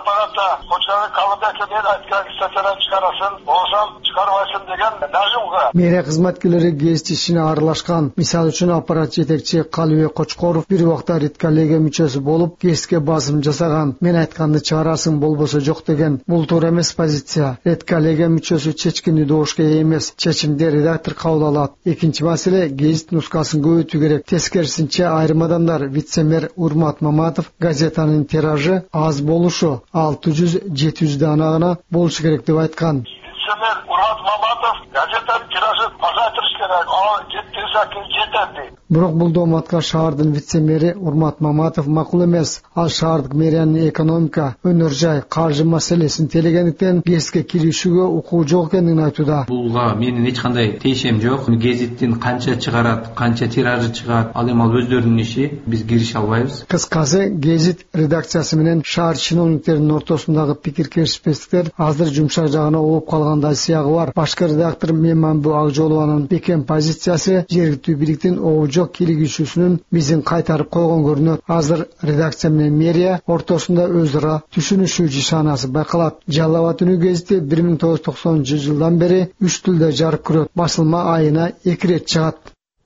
Мэрия кызматкерлери гезит ишине аралашкан. Мисалы үчүн аппарат жетекчи Калыбек Кочкоров бир убакта редколлегия мүчөсү болуп гезитке басым жасаган. Мен айтканды чыгарасың болбосо жок деген. Бул туура эмес позиция. Редколлегия мүчөсү чечкиндүү добушка ээ эмес. Чечимди редактор кабыл алат. Экинчи маселе гезит нускасын көбөйтүү керек. Тескерисинче айрым адамдар вице-мэр Урмат Маматов газетанын тиражы аз болушу алты жүз жети жүз дана гана болушу керек деп айткан. Вице-мэр Урмат Маматов газетанын тиражын азайтырыш керек. Ал жетпесе жетет. Бирок бул дооматка шаардын вице-мэри Урмат Маматов макул эмес. Ал шаардык мэриянын экономика, өнөр жай, каржы маселесин телегендиктен гезитке киришүүгө укугу жок экенин айтууда. Буга менин эч кандай тиешем жок. Гезиттин канча чыгарат, канча тиражы чыгат, ал эми ал өздөрүнүн иши, биз кирише албайбыз. Кыскасы, гезит редакциясы менен шаар чиновниктеринин ортосундагы пикир келишпестиктер азыр жумшак жагына ооп калгандай сыягы бар. Башкы редактор Мемманбу Акжолованын бекем позициясы жергиликтүү бийликтин оожок киригишүүсүнүн бизин кайтарып койгон көрүнөт. Азыр редакция менен мэрия ортосунда өз ара түшүнүшүү жишанасы байкалат. Жалал Абад үнү гезити бир миң тогуз жүз токсонунчу жылдан бери үч тилде жарык көрөт. Басылма айына эки рет чыгат.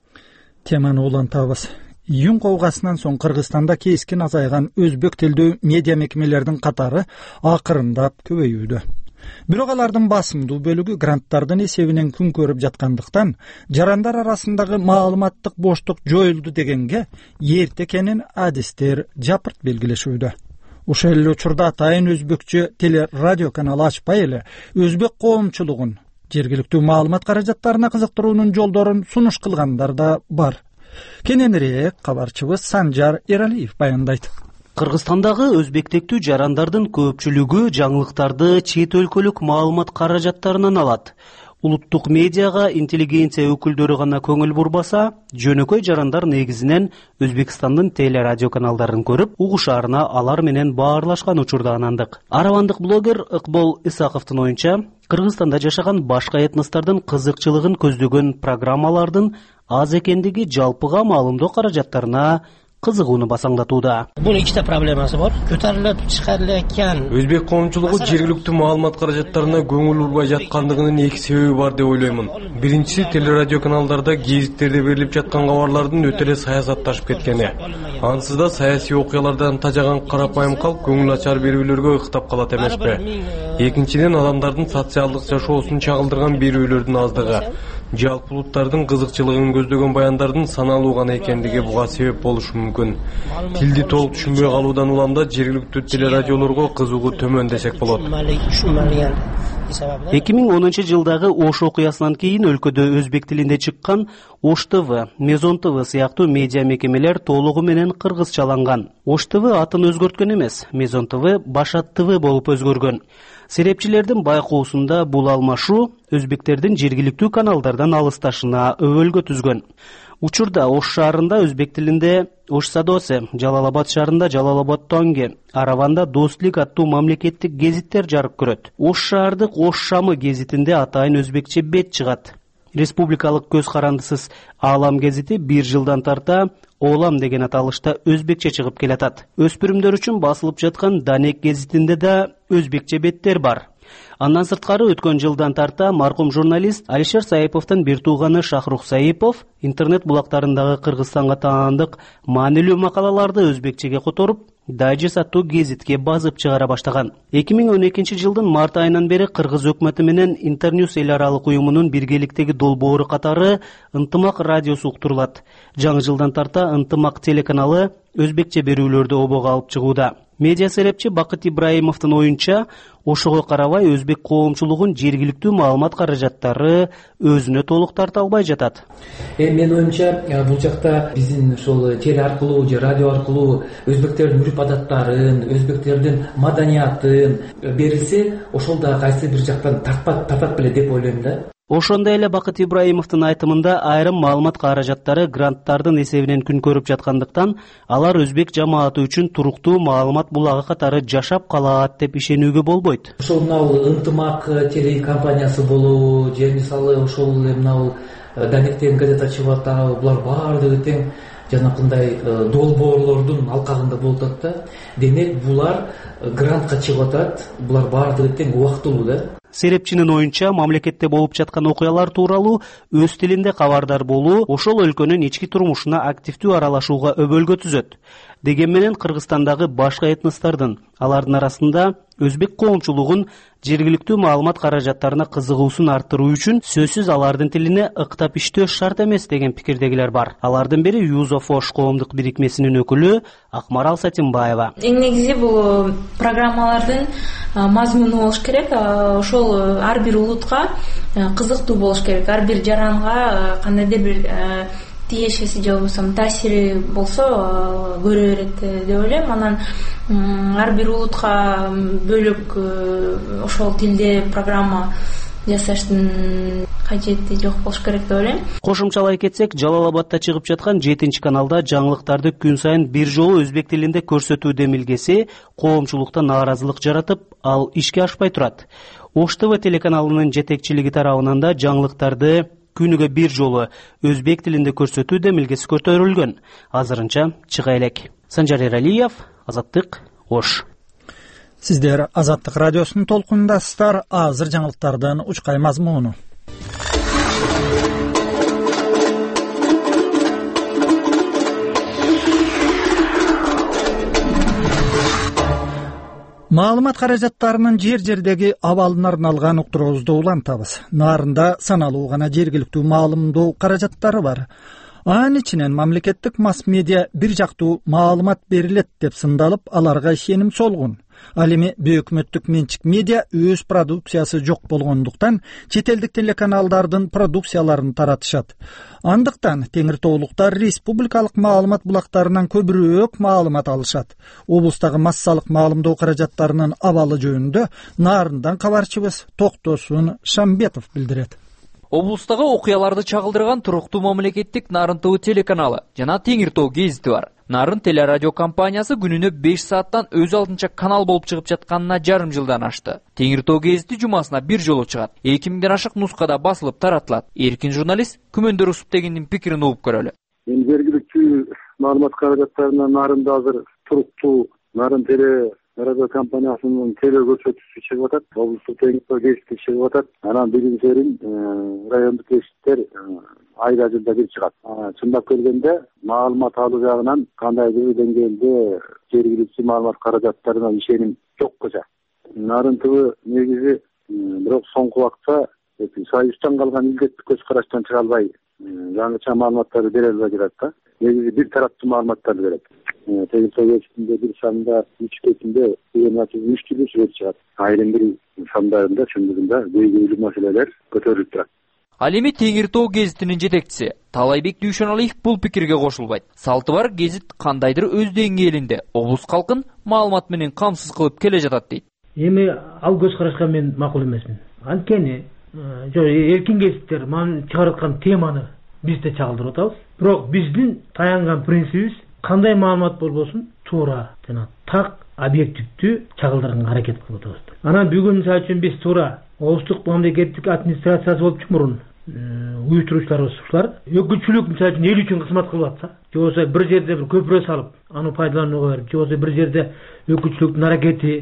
Теманы улантабыз. Июнь ковгасынан соң Кыргызстанда кескин азайган өзбек тилдүү медиа мекемелердин катары акырындап көбөйүүдө. Бирок алардын басымдуу бөлүгү гранттардын эсебинен күн көрүп жаткандыктан жарандар арасындагы маалыматтык боштук жоюлду дегенге эрте экенин адистер жапырт белгилешүүдө. Ошол эле учурда атайын өзбекчө телерадио канал ачпай эле өзбек коомчулугун жергиликтүү маалымат каражаттарына кызыктыруунун жолдорун сунуш кылгандар да бар. Кененирээк кабарчыбыз Санжар Эралиев баяндайт. Кыргызстандагы өзбектектүү жарандардын көпчүлүгү жаңылыктарды чет өлкөлүк маалымат каражаттарынан алат. Улуттук медиага интеллигенция өкүлдөрү гана көңүл бурбаса, жөнөкөй жарандар негизинен Өзбекстандын телерадио каналдарын көрүп, угушаарына алар менен баарлашкан учурда анандык. Аравандык блогер Ыкбол Исаковдун оюнча, Кыргызстанда жашаган башка этностордун кызыкчылыгын көздөгөн программалардын аз экендиги жалпыга маалымдоо каражаттарына кызыгууну басаңдатууда. Бунун ikkita проблемасы бар. Көтөрүлүп чыгарыла Өзбек коомчулугу жергиликтүү маалымат каражаттарына көңүл бурбай жаткандыгынын эки себеби бар деп ойлоймун. Биринчиси, телерадио каналдарда гезиттерде берилип жаткан кабарлардын өтө эле саясатташып кеткени. Ансыз да саясий окуялардан тажаган карапайым калк көңүл ачар берүүлөргө ыктап калат эмеспи? Экинчиден, адамдардын социалдык жашоосун чагылдырган берүүлөрдүн аздыгы. Жалпылуттардын кызыкчылыгын көздөгөн баяндардын саналуу гана экендиги буга себеп болушу мүмкүн. Тилди толук түшүнбөй калуудан улам да жергиликтүү телерадиолорго кызыгуу төмөн десек болот. эки миң онунчу жылдагы Ош окуясынан кийин өлкөдө өзбек тилинде чыккан Ош ТВ, Мезон ТВ сыяктуу медиа мекемелер толугу менен кыргызчаланган. Ош ТВ атын өзгөрткөн эмес, Мезон ТВ Башат ТВ болуп өзгөргөн. Серепчилердин байкоосунда бул алмашуу өзбектердин жергиликтүү каналдардан алысташына өбөлгө түзгөн. Учурда Ош шаарында өзбек тилинде Ош Садосы, Жалал Абад шаарында Жалал Абад Тонги, Араванда Достук аттуу мамлекеттик гезиттер жарык көрөт. Ош шаардык Ош Шамы гезитинде атайын өзбекче бет чыгат. Республикалык көз карандысыз Аалам гезити бир жылдан тарта Олам деген аталышта өзбекче чыгып келатат. Өспүрүмдөр үчүн басылып жаткан Данек гезитинде да өзбекче беттер бар. Андан сырткары өткөн жылдан тарта маркум журналист Алишер Саиповдун бир тууганы Шахрух Саипов интернет булактарындагы Кыргызстанга таандык маанилүү макалаларды өзбекчеге которуп, Дайджест аттуу гезитке базып чыгара баштаган. эки миң он экинчи жылдын март айынан бери Кыргыз өкмөтү менен Интерньюс эл аралык уюмунун биргеликтеги долбоору катары Ынтымак радиосу уктурулат. Жаңы жылдан тарта Ынтымак телеканалы өзбекче берүүлөрдү обого алып чыгууда. медиа серепчи Бакыт Ибраимовдун оюнча, ошого карабай өзбек коомчулугун жергиликтүү маалымат каражаттары өзүнө толук тарта албай жатат. Эми менин оюмча, бул жакта биздин ошол теле аркылуу же радио аркылуу өзбектердин үрп адаттарын, өзбектердин маданиятын берилсе, ошол да кайсы бир жактан тартпат тартат беле деп ойлойм да. Ошондой эле Бакыт Ибраимовдун айтымында айрым маалымат каражаттары гранттардын эсебинен күн көрүп жаткандыктан алар өзбек жамааты үчүн туруктуу маалымат булагы катары жашап калат деп ишенүүгө болбойт. Ошол мынау ынтымак телекомпаниясы болобу же мисалы ошол мынау Данектен газета чыгып атабы, булар баардыгы тең жанакындай долбоорлордун алкагында болуп атат да. Демек булар грантка чыгып атат, булар баардыгы тең убактылуу да. Серепчинин оюнча, мамлекетте болуп жаткан окуялар тууралуу өз тилинде кабардар болуу ошол өлкөнүн ички турмушуна активдүү аралашууга өбөлгө түзөт. Деген менен Кыргызстандагы башка этностордун, алардын арасында өзбек коомчулугун жергиликтүү маалымат каражаттарына кызыгуусун арттыруу үчүн сөзсүз алардын тилине ыктап иштөө шарт эмес деген пикирдегилер бар. Алардын бири Юзофош коомдук бирикмесинин өкүлү Акмарал Сатимбаева. Эң негизи бул программалардын мазмуну болуш керек. Ошол ар бир улутка кызыктуу болуш керек. Ар бир жаранга кандайдыр бир тиешеси же болбосо таасири болсо көрө берет деп ойлойм. Анан ар бир улутка бөлөк ошол тилде программа жасаштын кажети жок болуш керек деп ойлойм. Кошумчалай кетсек, Жалал-Абадта чыгып жаткан жетинчи каналда жаңылыктарды күн сайын бир жолу өзбек тилинде көрсөтүү демилгеси коомчулукта нааразылык жаратып, ал ишке ашпай турат. Ош ТВ телеканалынын жетекчилиги тарабынан да жаңылыктарды күнүгө бир жолу өзбек тилинде көрсөтүү демилгеси көтөрүлгөн. Азырынча чыга элек. Санжар Эралиев, Азаттык, Ош. Сиздер Азаттык радиосунун толкунундасыздар. Азыр жаңылыктардын учкай мазмуну. Маалымат каражаттарынын жер-жердеги абалына арналган уктуруубузду улантабыз. Нарында саналуу гана жергиликтүү маалымдоо каражаттары бар. Анын ичинен мамлекеттик масс-медиа бир жактуу маалымат берилет деп сындалып, аларга ишеним солгун. Ал эми өкмөттүк менчик медиа өз продукциясы жок болгондуктан чет элдик телеканалдардын продукцияларын таратышат. Андыктан теңир тоолуктар республикалык маалымат булактарынан көбүрөөк маалымат алышат. Облустагы массалык маалымдоо каражаттарынын абалы жөнүндө Нарындан кабарчыбыз Токтосун Шамбетов билдирет. Облустагы окуяларды чагылдырган туруктуу мамлекеттик Нарын ТВ телеканалы жана Теңир Тоо гезити бар. Нарын телерадио компаниясы күнүнө беш сааттан өз алдынча канал болуп чыгып жатканына жарым жылдан ашты. Теңир Тоо гезити жумасына бир жолу чыгат. эки миңден ашык нускада басылып таратылат. Эркин журналист Күмөндөр Усуптегиндин пикирин угуп көрөлү. Эми жергиликтүү маалымат каражаттарына Нарында азыр туруктуу Нарын теле радио компаниясынын теле көрсөтүүсү чыгып атат. Облустук Теңир Тоо гезити чыгып атат. Анан биринчерин райондук гезиттер айда жылда бир чыгат. Чындап келгенде маалымат алуу жагынан кандайдыр деңгээлде жергиликтүү маалымат каражаттарына ишеним жок кыжа. Нарын ТВ негизи бирок соңку убакта Союздан калган илдеттик көз караштан чыга албай жаңыча маалыматтарды бере албай жатат да. Негизи бир тараптуу маалыматтарды берет. Теңир Тоо гезитинде бир санда үч кетинде үч түрлүү сүрөт чыгат. Айрым бир сандарында чындыгында көйгөйлүү маселелер көтөрүлүп турат. Ал эми Теңир Тоо гезитинин жетекчиси Талайбек Дүйшөналиев бул пикирге кошулбайт. Салты бар гезит кандайдыр өз деңгээлинде облус калкын маалымат менен камсыз кылып келе жатат дейт. Эми ал көз карашка мен макул эмесмин. Анткени жок эркин гезиттер ман чыгарткан теманы биз да чагылдырып атабыз. Бирок биздин таянган принцибибиз кандай маалымат болбосун туура жана так объективдүү чагылдырганга аракет кылып атабыз. Анан бүгүн мисалы үчүн биз туура облустук мамлекеттик администрациясы болуп чумурун уюштуруучуларыбыз ушулар өкүлчүлүк мисалы үчүн эл үчүн кызмат кылып атса, же болбосо бир жерде бир көпүрө салып, аны пайдаланууга берип, же болбосо бир жерде өкүлчүлүктүн аракети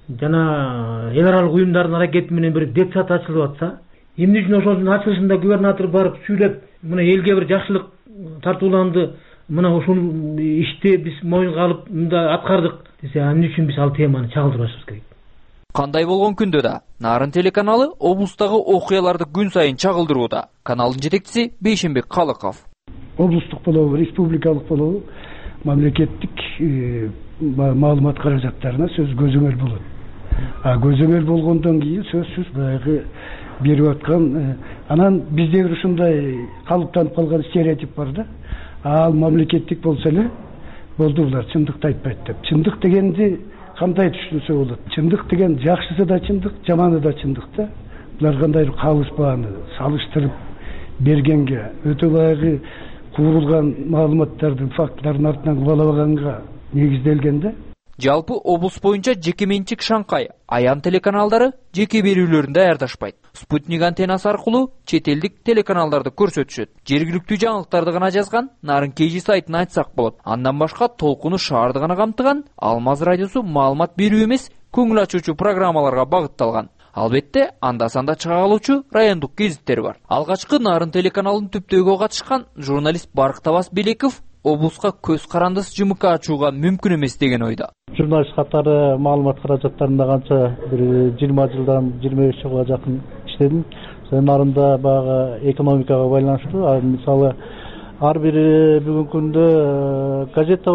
жана эл аралык уюмдардын аракети менен бир детсад ачылып атса, эмне үчүн ошонун ачылышында губернатор барып сүйлөп, мына элге бир жакшылык тартууланды, мына ушул ишти биз моюнга алып мында аткардык десе, эмне үчүн биз ал теманы чагылдырбашыбыз керек? Кандай болгон күндө да Нарын телеканалы облустагы окуяларды күн сайын чагылдырууда. Каналдын жетекчиси Бейшенбек Калыков. Облустук болобу, республикалык болобу, мамлекеттик маалымат каражаттарына сөз көзөмөл болот. А көзөмөл болгондон кийин сөзсүз баягы берип аткан анан бизде бир ушундай калыптанып калган стереотип бар да. Ал мамлекеттик болсо эле болду, булар чындыкты айтпайт деп. Чындык дегенди кандай түшүнсө болот? Чындык деген жакшысы да чындык, жаманы да чындык да. Булар кандайдыр кабылышпааны салыштырып бергенге, өтө баягы куурулган маалыматтардын, фактылардын артынан кубалабаганга негизделген да. Жалпы облус боюнча жеке менчик Шанкай, Аян телеканалдары жеке берүүлөрүн даярдашпайт. Спутник антеннасы аркылуу чет элдик телеканалдарды көрсөтүшөт. Жергиликтүү жаңылыктарды гана жазган Нарын Кей сайтын айтсак болот. Андан башка толкуну шаарды гана камтыган Алмаз радиосу маалымат берүү эмес, көңүл ачуучу программаларга багытталган. Албетте, анда-санда чыга калуучу райондук гезиттер бар. Алгачкы Нарын телеканалын түптөөгө катышкан журналист Барктабас Белеков облуска көз карандыс ЖМК ачууга мүмкүн эмес деген ойдо. Журналист катары маалымат каражаттарында канча бир жыйырма жылдан жыйырма беш жылга жакын иштедим. Нарында баягы экономикага байланыштуу, мисалы ар бир бүгүнкү күндө газета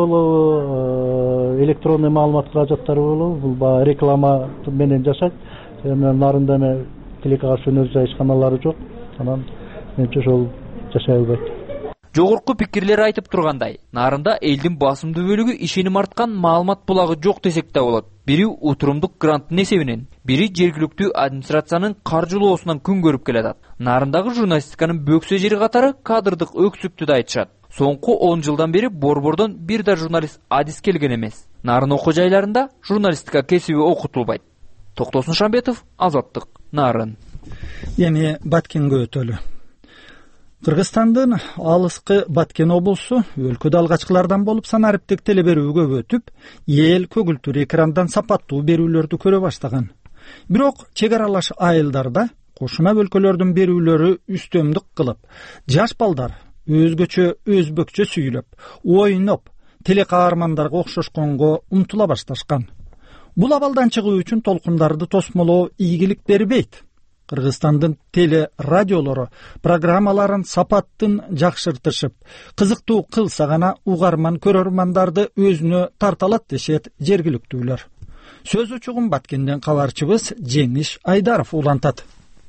болобу, электронный маалымат каражаттары болобу, бул баягы реклама менен жашайт. Нарында эме телекагаштын өз жайышканалары жок. Анан менче ошол жашай албайт. Жогорку пикирлер айтып тургандай, Нарында элдин басымдуу бөлүгү ишеним арткан маалымат булагы жок десек да болот. Бири утурумдук гранттын эсебинен, бири жергиликтүү администрациянын каржылоосунан күн көрүп келатат. Нарындагы журналистиканын бөксө жери катары кадрдык өксүктү да айтышат. Соңку он жылдан бери борбордон бир да журналист адис келген эмес. Нарын окуу жайларында журналистика кесиби окутулбайт. Токтосун Шамбетов, Азаттык, Нарын. Эми Баткенге өтөлү. Кыргызстандын алыскы Баткен облусу өлкөдө алгачкылардан болуп санариптик теле берүүгө өтүп, эл көгүлтүр экрандан сапаттуу берүүлөрдү көрө баштаган. Бирок чек аралаш айылдарда кошуна өлкөлөрдүн берүүлөрү үстөмдүк кылып, жаш балдар өзгөчө өзбекчө сүйлөп, ойноп, телекаармандарга окшошконго умтула башташкан. Бул абалдан чыгуу үчүн толкундарды тосмолоо ийгилик бербейт. Кыргызстандын теле радиолору программаларын сапаттын жакшыртышып, кызыктуу кылса гана угарман көрөрмандарды өзүнө тарта алат дешет жергиликтүүлөр. Сөз учугун Баткенден кабарчыбыз Жеңиш Айдаров улантат.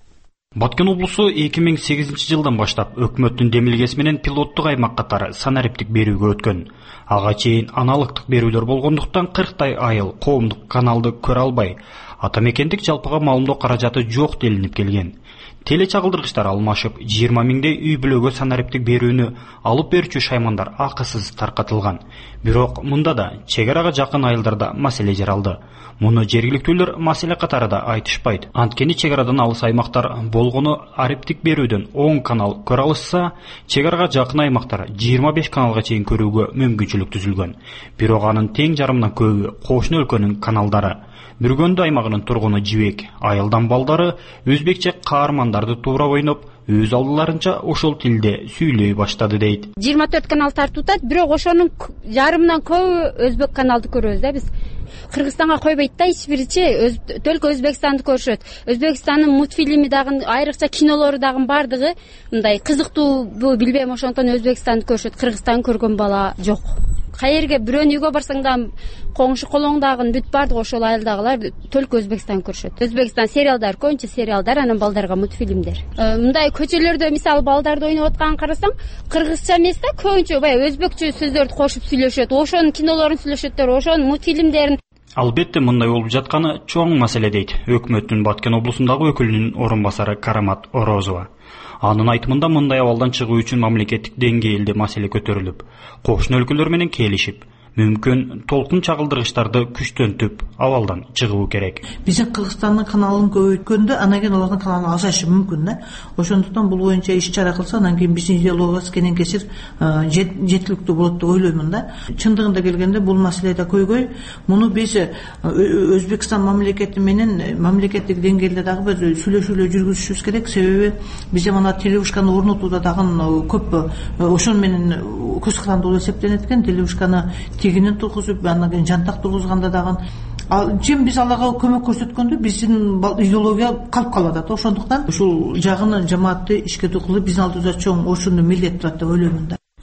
Баткен облусу эки миң сегизинчи жылдан баштап өкмөттүн демилгеси менен пилоттук аймак катары санариптик берүүгө өткөн. Ага чейин аналыктык берүүлөр болгондуктан кырктай айыл коомдук каналды көрө албай, ата мекендик жалпыга маалымдоо каражаты жок делинип келген. Теле чагылдыргычтар алмашып, жыйырма миңдей үй бүлөгө санариптик берүүнү алып берүүчү шаймандар акысыз таркатылган. Бирок мында да чек арага жакын айылдарда маселе жаралды. Муну жергиликтүүлөр маселе катары да айтышпайт. Анткени чек арадан алыс аймактар болгону ариптик берүүдөн он канал көрө алышса, чек арага жакын аймактар жыйырма беш каналга чейин көрүүгө мүмкүнчүлүк түзүлгөн. Бирок анын тең жарымынан көбү кошуна өлкөнүн каналдары. Бүргөндү аймагынын тургуну Жибек айылдан балдары өзбекче каармандарды туура ойноп, өз алдыларынча ошол тилде сүйлөй баштады дейт. жыйырма төрт канал тартуутат, бирок ошонун жарымынан көбү өзбек каналды көрөбүз да биз. Кыргызстанга койбойт да эч биричи, только Өзбекстанды көрүшөт. Өзбекстандын мультфильми дагы, айрыкча кинолору дагы бардыгы мындай кызыктуубу билбейм, ошондон Өзбекстанды көрүшөт. Кыргызстанды көргөн бала жок. Каерге бирөөнүн үйгө барсаң да коңшу колоңдагы бүт бардыгы ошол айылдагылар только Өзбекстан көрүшөт. Өзбекстан сериалдар, көбүнчө сериалдар, анан балдарга мультфильмдер. Мындай көчөлөрдө мисалы балдарды ойноп атканын карасаң, кыргызча эмес да, көбүнчө баягы өзбекчө сөздөрдү кошуп сүйлөшөт. Ошонун кинолорун сүйлөшөттөр, ошонун мультфильмдерин. Албетте мындай болуп жатканы чоң маселе дейт өкмөттүн Баткен облусундагы өкүлүнүн орун басары Карамат Орозова. Анын айтымында мындай абалдан чыгуу үчүн мамлекеттик деңгээлде маселе көтөрүлүп, кошуна өлкөлөр менен келишип, мүмкүн толкун чагылдыргычтарды күчтөнтүп абалдан чыгуу керек. Биз Кыргызстандын каналын көбөйткөндө анан кийин алардын каналы азайышы мүмкүн да. Ошондуктан бул боюнча иш чара кылса, анан кийин биздин идеологиябыз кенен кесир жетиликтүү болот деп ойлоймун да. Чындыгында келгенде бул маселе да көйгөй. Муну биз Өзбекстан мамлекети менен мамлекеттик деңгээлде дагы бир сүйлөшүүлөр жүргүзүшүбүз керек. Себеби биз мына телевишканы орнотууда дагы көп ошон менен көз карандуу эсептенет экен. Телевишканы тегинен тургузуп, андан кийин жантак тургузганда дагы жем биз аларга көмөк көрсөткөндө биздин идеология калып калат. Ошондуктан ушул жагын жамаатты ишке кылып биздин алдыбызда чоң ошону милдет турат деп ойлоймун да.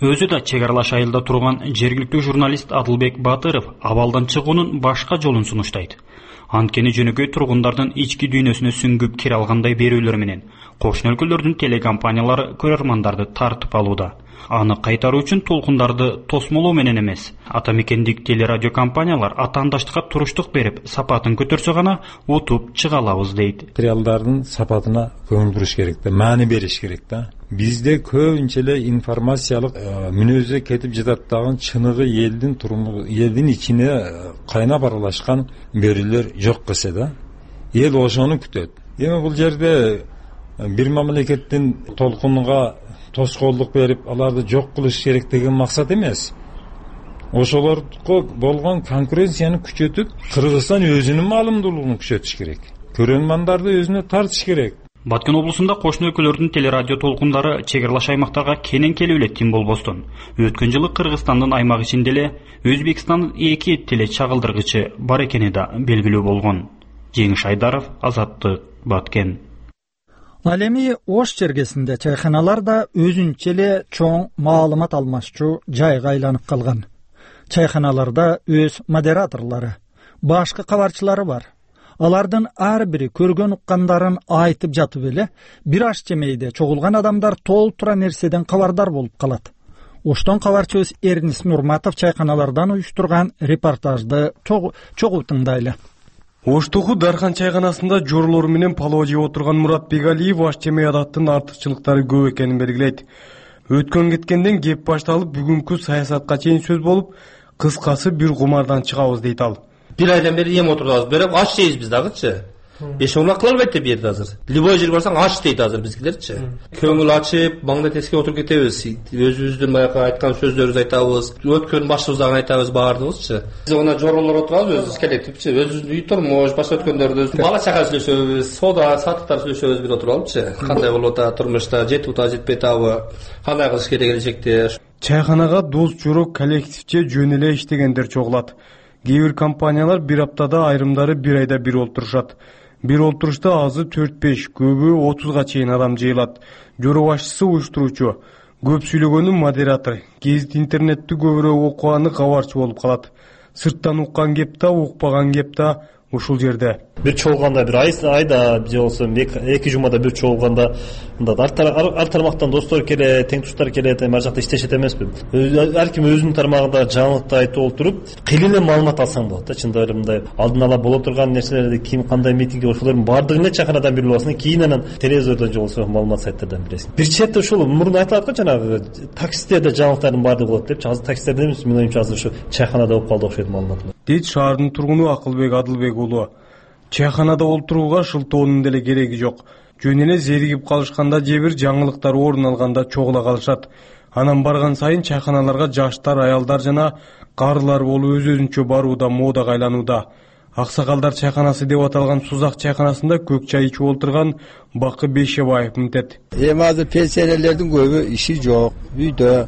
Өзү да чек аралаш айылда турган жергиликтүү журналист Адылбек Батыров абалдан чыгуунун башка жолун сунуштайт. Анткени жөнөкөй тургундардын ички дүйнөсүнө сүңгүп кире алгандай берүүлөр менен кошуна өлкөлөрдүн телекомпаниялары көрөрмандарды тартып алууда. Аны кайтаруу үчүн толкундарды тосмолоо менен эмес, ата мекендик телерадио компаниялар атаандаштыкка туруштук берип, сапатын көтөрсө гана утуп чыга алабыз дейт. Материалдардын сапатына көңүл буруш керек да, маани бериш керек да. Бизде көбүнчө эле информациялык мүнөзгө кетип жатат дагы чыныгы элдин турму, элдин ичине кайнап аралашкан берүүлөр жок кесе да. Эл ошону күтөт. Эми бул жерде бир мамлекеттин толкунуга тоскоолдук берип, аларды жок кылыш керек деген максат эмес. Ошолорго болгон конкуренцияны күчөтүп, Кыргызстан өзүнүн маалымдуулугун күчөтүш керек. Көрөрмандарды өзүнө тартыш керек. Баткен облусунда кошуна өлкөлөрдүн телерадио толкундары чек аралаш аймактарга кенен келип эле тим болбостон. Өткөн жылы Кыргызстандын аймак ичинде эле Өзбекстандын эки теле чагылдыргычы бар экени да белгилүү болгон. Жеңиш Айдаров, Азаттык, Баткен. Ал эми Ош чергесинде чайханалар да өзүнчө эле чоң маалымат алмашчу жайга айланып калган. Чайханаларда өз модераторлору, башкы кабарчылары бар. Алардын ар бири көргөн уккандарын айтып жатып эле бир аш жемейде чогулган адамдар толтура нерседен кабардар болуп калат. Оштон кабарчыбыз Эрнис Нурматов чайханалардан уюштурган репортажды чогуу тыңдайлы. Оштогу Дархан чайханасында жорлор менен палоо жеп отурган Мурат Бегалиев аш жемей адаттын артыкчылыктары көп экенин белгилейт. Өткөн кеткенден кеп башталып бүгүнкү саясатка чейин сөз болуп, кыскасы бир кумардан чыгабыз дейт ал. Бир айдан бери эм отурабыз, бирок аш жейбиз биз дагычы. Эч оңой кыла албайт да бу жерде азыр. Любой жерге барсаң аш дейт азыр бизгилерчи. Көңүл ачып, маңда теске отуруп кетебиз. Өзүбүздүн баягы айткан сөздөрүбүздү айтабыз. Өткөн башыбыздагы айтабыз баардыгыбызчы. Биз она жорлор отурабыз, өзүбүз коллективчи, өзүбүздүн үй турмуш, башка өткөндөрдү, бала чака сүйлөшөбүз, соода саттыктар сүйлөшөбүз бир отуралычы. Кандай болуп атат турмушта, жетип атабы, жетпей атабы, кандай кылыш керек келечекте. Чайханага дос жорок коллективче жөн эле иштегендер чогулат. Кээ бир компаниялар бир аптада, айрымдары бир айда бир олтурушат. Бир олтурушта азы төрт беш, көбү отузга чейин адам жыйылат. Жороо башчысы уюштуруучу, көп сүйлөгөнү модератор, гезит интернетти көбүрөөк окуганы кабарчы болуп калат. Сырттан уккан кеп да, укпаган кеп да ушул жерде. Бир чогулганда бир айда же болсо эки жумада бир чогулганда ар тармактан достор келет, тең туштар келет, ар жакта иштешет эмеспи. Ар ким өзүнүн тармагында жаңылыкты айтып олтуруп, кыйын эле маалымат алсаң болот да, чындыгы мындай алдын ала боло турган нерселерди, ким кандай митингге ошолордун баардыгын эле чакырадан билип аласың, кийин анан телевизордон же болсо маалымат сайттардан билесиң. Бир четте ушул мурун айтылат го, жанагы таксистерде жаңылыктардын баардыгы болот депчи, азыр таксистерде эмес, менин оюмча азыр ушу чайханада болуп калды окшойт маалымат. Дейт шаардын тургуну Акылбек Адылбек уулу. Чайханада олтурууга шылтоонун деле кереги жок. Жөн эле зеригип калышканда же бир жаңылыктар орун алганда чогула калышат. Анан барган сайын чайханаларга жаштар, аялдар жана карылар болуп өз-өзүнчө барууда модага айланууда. Аксакалдар чайханасы деп аталган Сузак чайханасында көк чай ичип олтурган Бакы Бейшебаев мынтет. Эми азыр пенсионерлердин көбү иши жок, үйдө.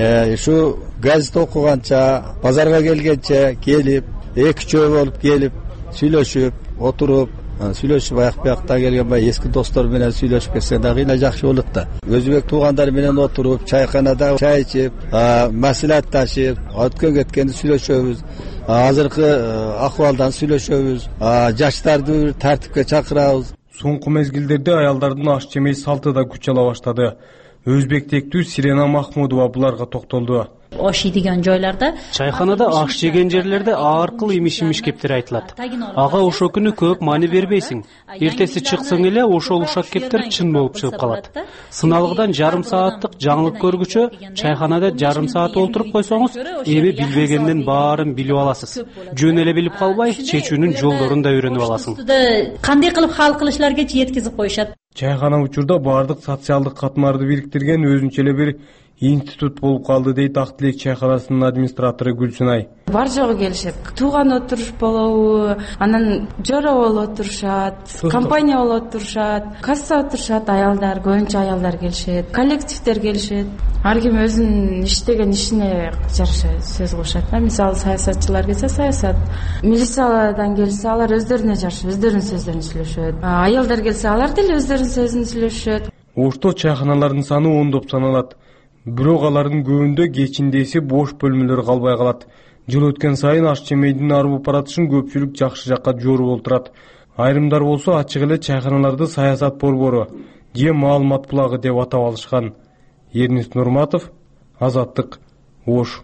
Ушу газет окуганча, базарга келгенче келип, эки чөө болуп келип, сүйлөшүп, отуруп, сүйлөшүп аяк биякта келген бай эски достор менен сүйлөшүп кетсе дагы эле жакшы болот да. Өзбек туугандар менен отуруп, чайханада чай ичип, маслихатташып, өткөн кеткенди сүйлөшөбүз. Азыркы акыбалдан сүйлөшөбүз. Жаштарды тартипке чакырабыз. Соңку мезгилдерде аялдардын аш жемей салты да күч ала баштады. Өзбек тектүү Сирена Махмудова буларга токтолду. Ош ийдиган жойларда чайханада аш жеген жерлерде ар кыл имиш-имиш кептер айтылат. Ага ошол күнү көп маани бербейсиң. Эртеси чыксаң эле ошол ушак кептер чын болуп чыгып калат. Сыналгыдан жарым сааттык жаңылык көргүчө чайханада жарым саат олтуруп койсоңуз, эми билбегенден баарын билип аласыз. Жөн эле билип калбай, чечүүнүн жолдорун да үйрөнүп аласың. Кандай кылып хал кылышларга жеткизип коюшат. Чайхана учурда баардык социалдык катмарды бириктирген өзүнчө эле бир институт болуп калды дейт Ак Тилек чайханасынын администратору Гүлсүнай. Бар жогу келишет. Тууган отуруш болобу, анан жора болуп отурушат, компания болуп отурушат, касса отурушат, аялдар, көбүнчө аялдар келишет, коллективдер келишет. Ар ким өзүнүн иштеген ишине жараша сөз кылышат. Мисалы саясатчылар келсе саясат, милициядан келсе алар өздөрүнө жараша өздөрүнүн сөздөрүн сүйлөшөт. Аялдар келсе алар деле өздөрүнүн сөзүн сүйлөшөт. Ошто чайханалардын саны ондоп саналат. Бирок алардын көбүндө кечинде эси бош бөлмөлөр калбай калат. Жыл өткөн сайын аш жемейдин арбып баратышын көпчүлүк жакшы жакка жоруп олтурат. Айрымдар болсо ачык эле чайханаларды саясат борбору же маалымат булагы деп атап алышкан. Эрнис Нурматов, Азаттык, Ош.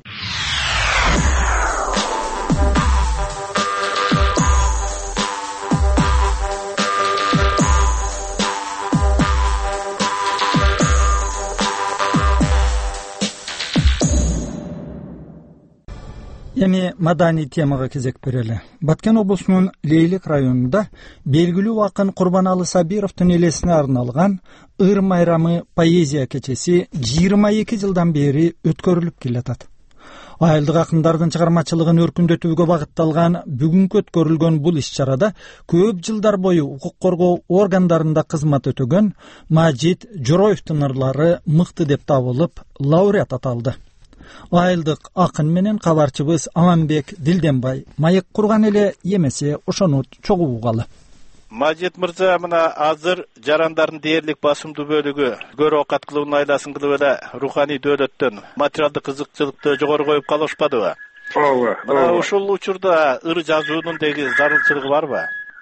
Эми маданий темага кезек берели. Баткен облусунун Лейлик районунда белгилүү акын Курбаналы Сабировдун элесине арналган Ыр майрамы поэзия кечеси жыйырма эки жылдан бери өткөрүлүп келатат. Айылдык акындардын чыгармачылыгын өркүндөтүүгө багытталган бүгүнкү өткөрүлгөн бул иш-чарада көп жылдар бою укук коргоо органдарында кызмат өтөгөн Мажит Жороевдун ырлары мыкты деп табылып, лауреат аталды. Айылдык акын менен кабарчыбыз Аманбек Дилденбай маек курган эле эмесе ошону чогуу угалы. Мажит мырза, мына азыр жарандардын дээрлик басымдуу бөлүгү көрө окат кылуунун айласын кылып эле руханий дөөлөттөн материалдык кызыкчылыкты жогору коюп калышпадыбы? Ооба. Мына ушул учурда ыр жазуунун деги зарылчылыгы барбы?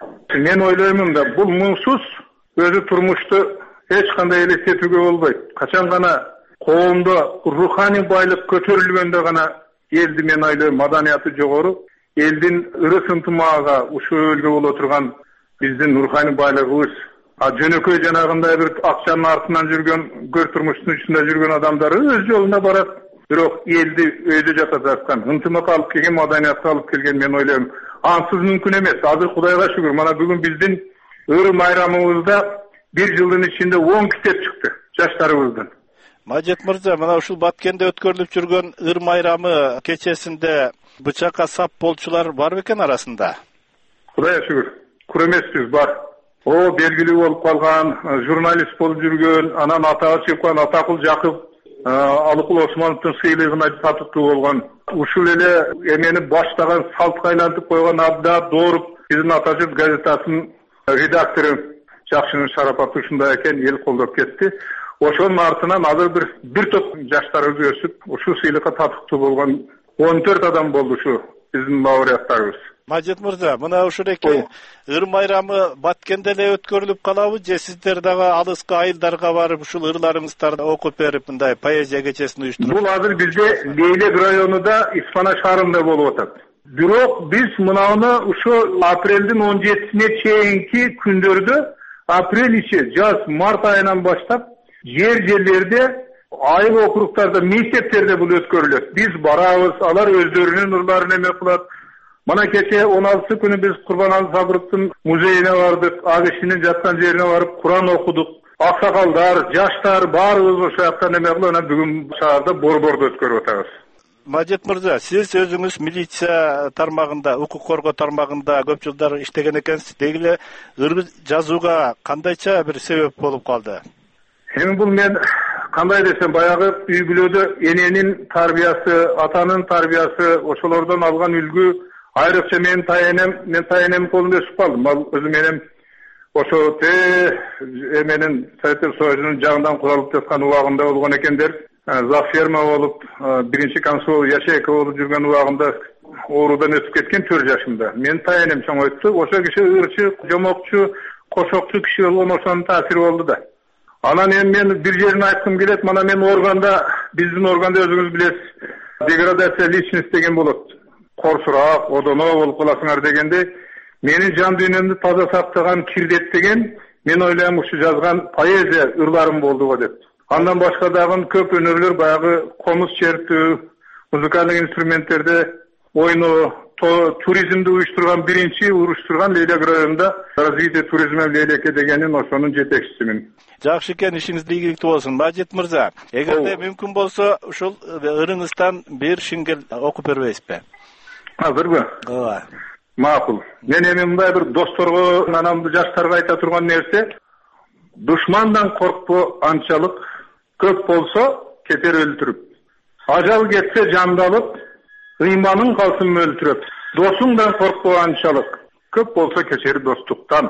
Мен ойлоймун да, бул муңсуз өзү турмушту эч кандай элестетүүгө болбойт. Качан гана коомдо руханий байлык көтөрүлгөндө гана элди мен ойлойм маданияты жогору, элдин ырыс ынтымагы ушул өлгө боло турган биздин руханий байлыгыбыз. А жөнөкөй жанагындай бир акчанын артынан жүргөн, көр турмуштун ичинде жүргөн адамдар өз жолунда барат. Бирок элди өйдө жататкан, ынтымак алып келген, маданиятка алып келген мен ойлойм. Ансыз мүмкүн эмес. Азыр Кудайга шүгүр, мана бүгүн биздин ыр майрамыбызда бир жылдын ичинде он китеп чыкты жаштарыбыздын. Мажит мырза, мына ушул Баткенде өткөрүлүп жүргөн ыр майрамы кечесинде бычакка сап болчулар бар бекен арасында? Кудайга шүгүр, күрөмеспиз бар. О, белгилүү болуп калган, журналист болуп жүргөн, анан атагы чыккан Атакул Жакып, Алыкул Осмоновдун сыйлыгына татыктуу болгон. Ушул эле эмени баштаган, салтка айлантып койгон Абда Дооруп, биздин Атажурт газетасынын редактору жакшы шарапаты ушундай экен, эл колдоп кетти. Ошонун артынан азыр бир бир топ жаштарыбыз өсүп, ушул сыйлыкка татыктуу болгон он төрт адам болду ушу биздин лауреаттарыбыз. Мажит мырза, мына ушул эки ыр майрамы Баткенде эле өткөрүлүп калабы же сиздер дагы алыска айылдарга барып ушул ырларыңыздарды окуп берип мындай поэзия кечесин уюштуруп? Бул азыр бизде Лейлек районунда Испана шаарында болуп атат. Бирок биз мынаны ушу апрелдин он жетисине чейинки күндөрдө, апрель ичи, жаз, март айынан баштап жер жерлерде, айыл округтарда, мектептерде бул өткөрүлөт. Биз барабыз, алар өздөрүнүн ырларын эме кылат. Мана кече он алтысы күнү биз Курбаналы Сабыровдун музейине бардык, ал кишинин жаткан жерине барып Куран окудук. Аксакалдар, жаштар баарыбыз ошол жактан эме кылып, анан бүгүн шаарда борборду өткөрүп атабыз. Мажит мырза, сиз өзүңүз милиция тармагында, укук коргоо тармагында көп жылдар иштеген экенсиз. Дегиле ыр жазууга кандайча бир себеп болуп калды? Эми бул мен кандай десем, баягы үй бүлөдө эненин тарбиясы, атанын тарбиясы, ошолордон алган үлгү, айрыкча мен тайенем, мен тайенем колунда өсүп калдым. Ал өзүм менен ошо те эменин Совет Союзунун жагынан куралып жаткан убагында болгон экендер. Зак ферма болуп, биринчи консул ячейка болуп жүргөн убагында оорудан өтүп кеткен төрт жашымда. Мен тайенем чоңойтtu. Ошо киши ырчы, жомокчу, кошокчу киши болгон, ошонун таасири болду да. Анан эми мен бир жерин айткым келет. Мана мен органда, биздин органда өзүңүз билесиз, деградация личность деген болот. Корсураак, одоно болуп каласыңар дегенде, менин жан дүйнөмдү таза сактаган кирдет деген, мен ойлойм ушу жазган поэзия ырларым болду го деп. Андан башка дагы көп өнөрлөр, баягы комуз чертүү, музыкалдык инструменттерде ойноо, туризмди уюштурган, биринчи уюштурган Лейлек районунда развитие туризма Лейлеке дегенин ошонун жетекчисимин. Жакшы экен, ишиңиз ийгиликтүү болсун. Мажит мырза, эгерде мүмкүн болсо, ушул ырыңыздан бир шиңгел окуп бербейсизби? Азырбы? Ооба. Макул. Мен эми мындай бир досторго, анан жаштарга айта турган нерсе, душмандан коркпо анчалык, көп болсо кетер өлтүрүп. Ажал кетсе жандалып, ыйманың калсын мөлтүрөп. Досуңдан коркпо анчалык, көп болсо кечер достуктан.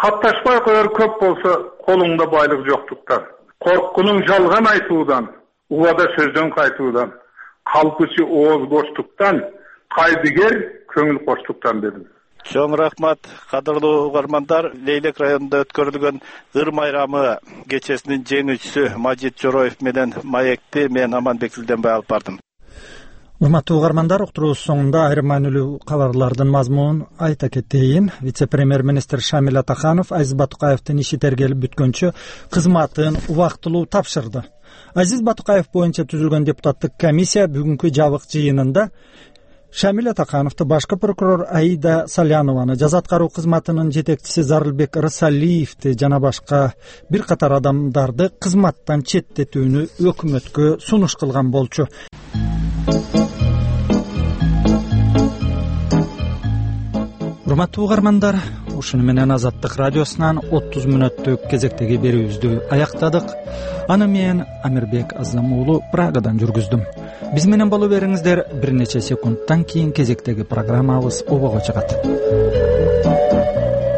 Катташпай коер көп болсо колуңда байлык жоктуктан. Коркунуң жалган айтуудан, убада сөздөн кайтуудан, калпычы ооз боштуктан, кайдыгер көңүл коштуктан дедим. Чоң рахмат, кадырлуу угармандар. Лейлек районунда өткөрүлгөн ыр майрамы кечесинин жеңүүчүсү Мажит Жороев менен маекти мен Аманбек Силденбай алып бардым. Урматтуу угармандар, уктуруубуз соңунда айрым маанилүү кабарлардын мазмунун айта кетейин. Вице-премьер-министр Шамил Атаханов Азиз Батукаевдин иши тергелип бүткөнчө кызматын убактылуу тапшырды. Азиз Батукаев боюнча түзүлгөн депутаттык комиссия бүгүнкү жабык жыйынында Шамил Атахановду башкы прокурор Аида Салянованы, жаза аткаруу кызматынын жетекчиси Зарылбек Рысалиевди жана башка бир катар адамдарды кызматтан четтетүүнү өкмөткө сунуш кылган болчу. Урматтуу угармандар, ушуну менен Азаттык радиосунан отуз мүнөттүк кезектеги берүүбүздү аяктадык. Аны мен Амирбек Азам уулу Прагадан жүргүздүм. Биз менен боло бериңиздер, бир нече секундтан кийин кезектеги программабыз обого чыгат.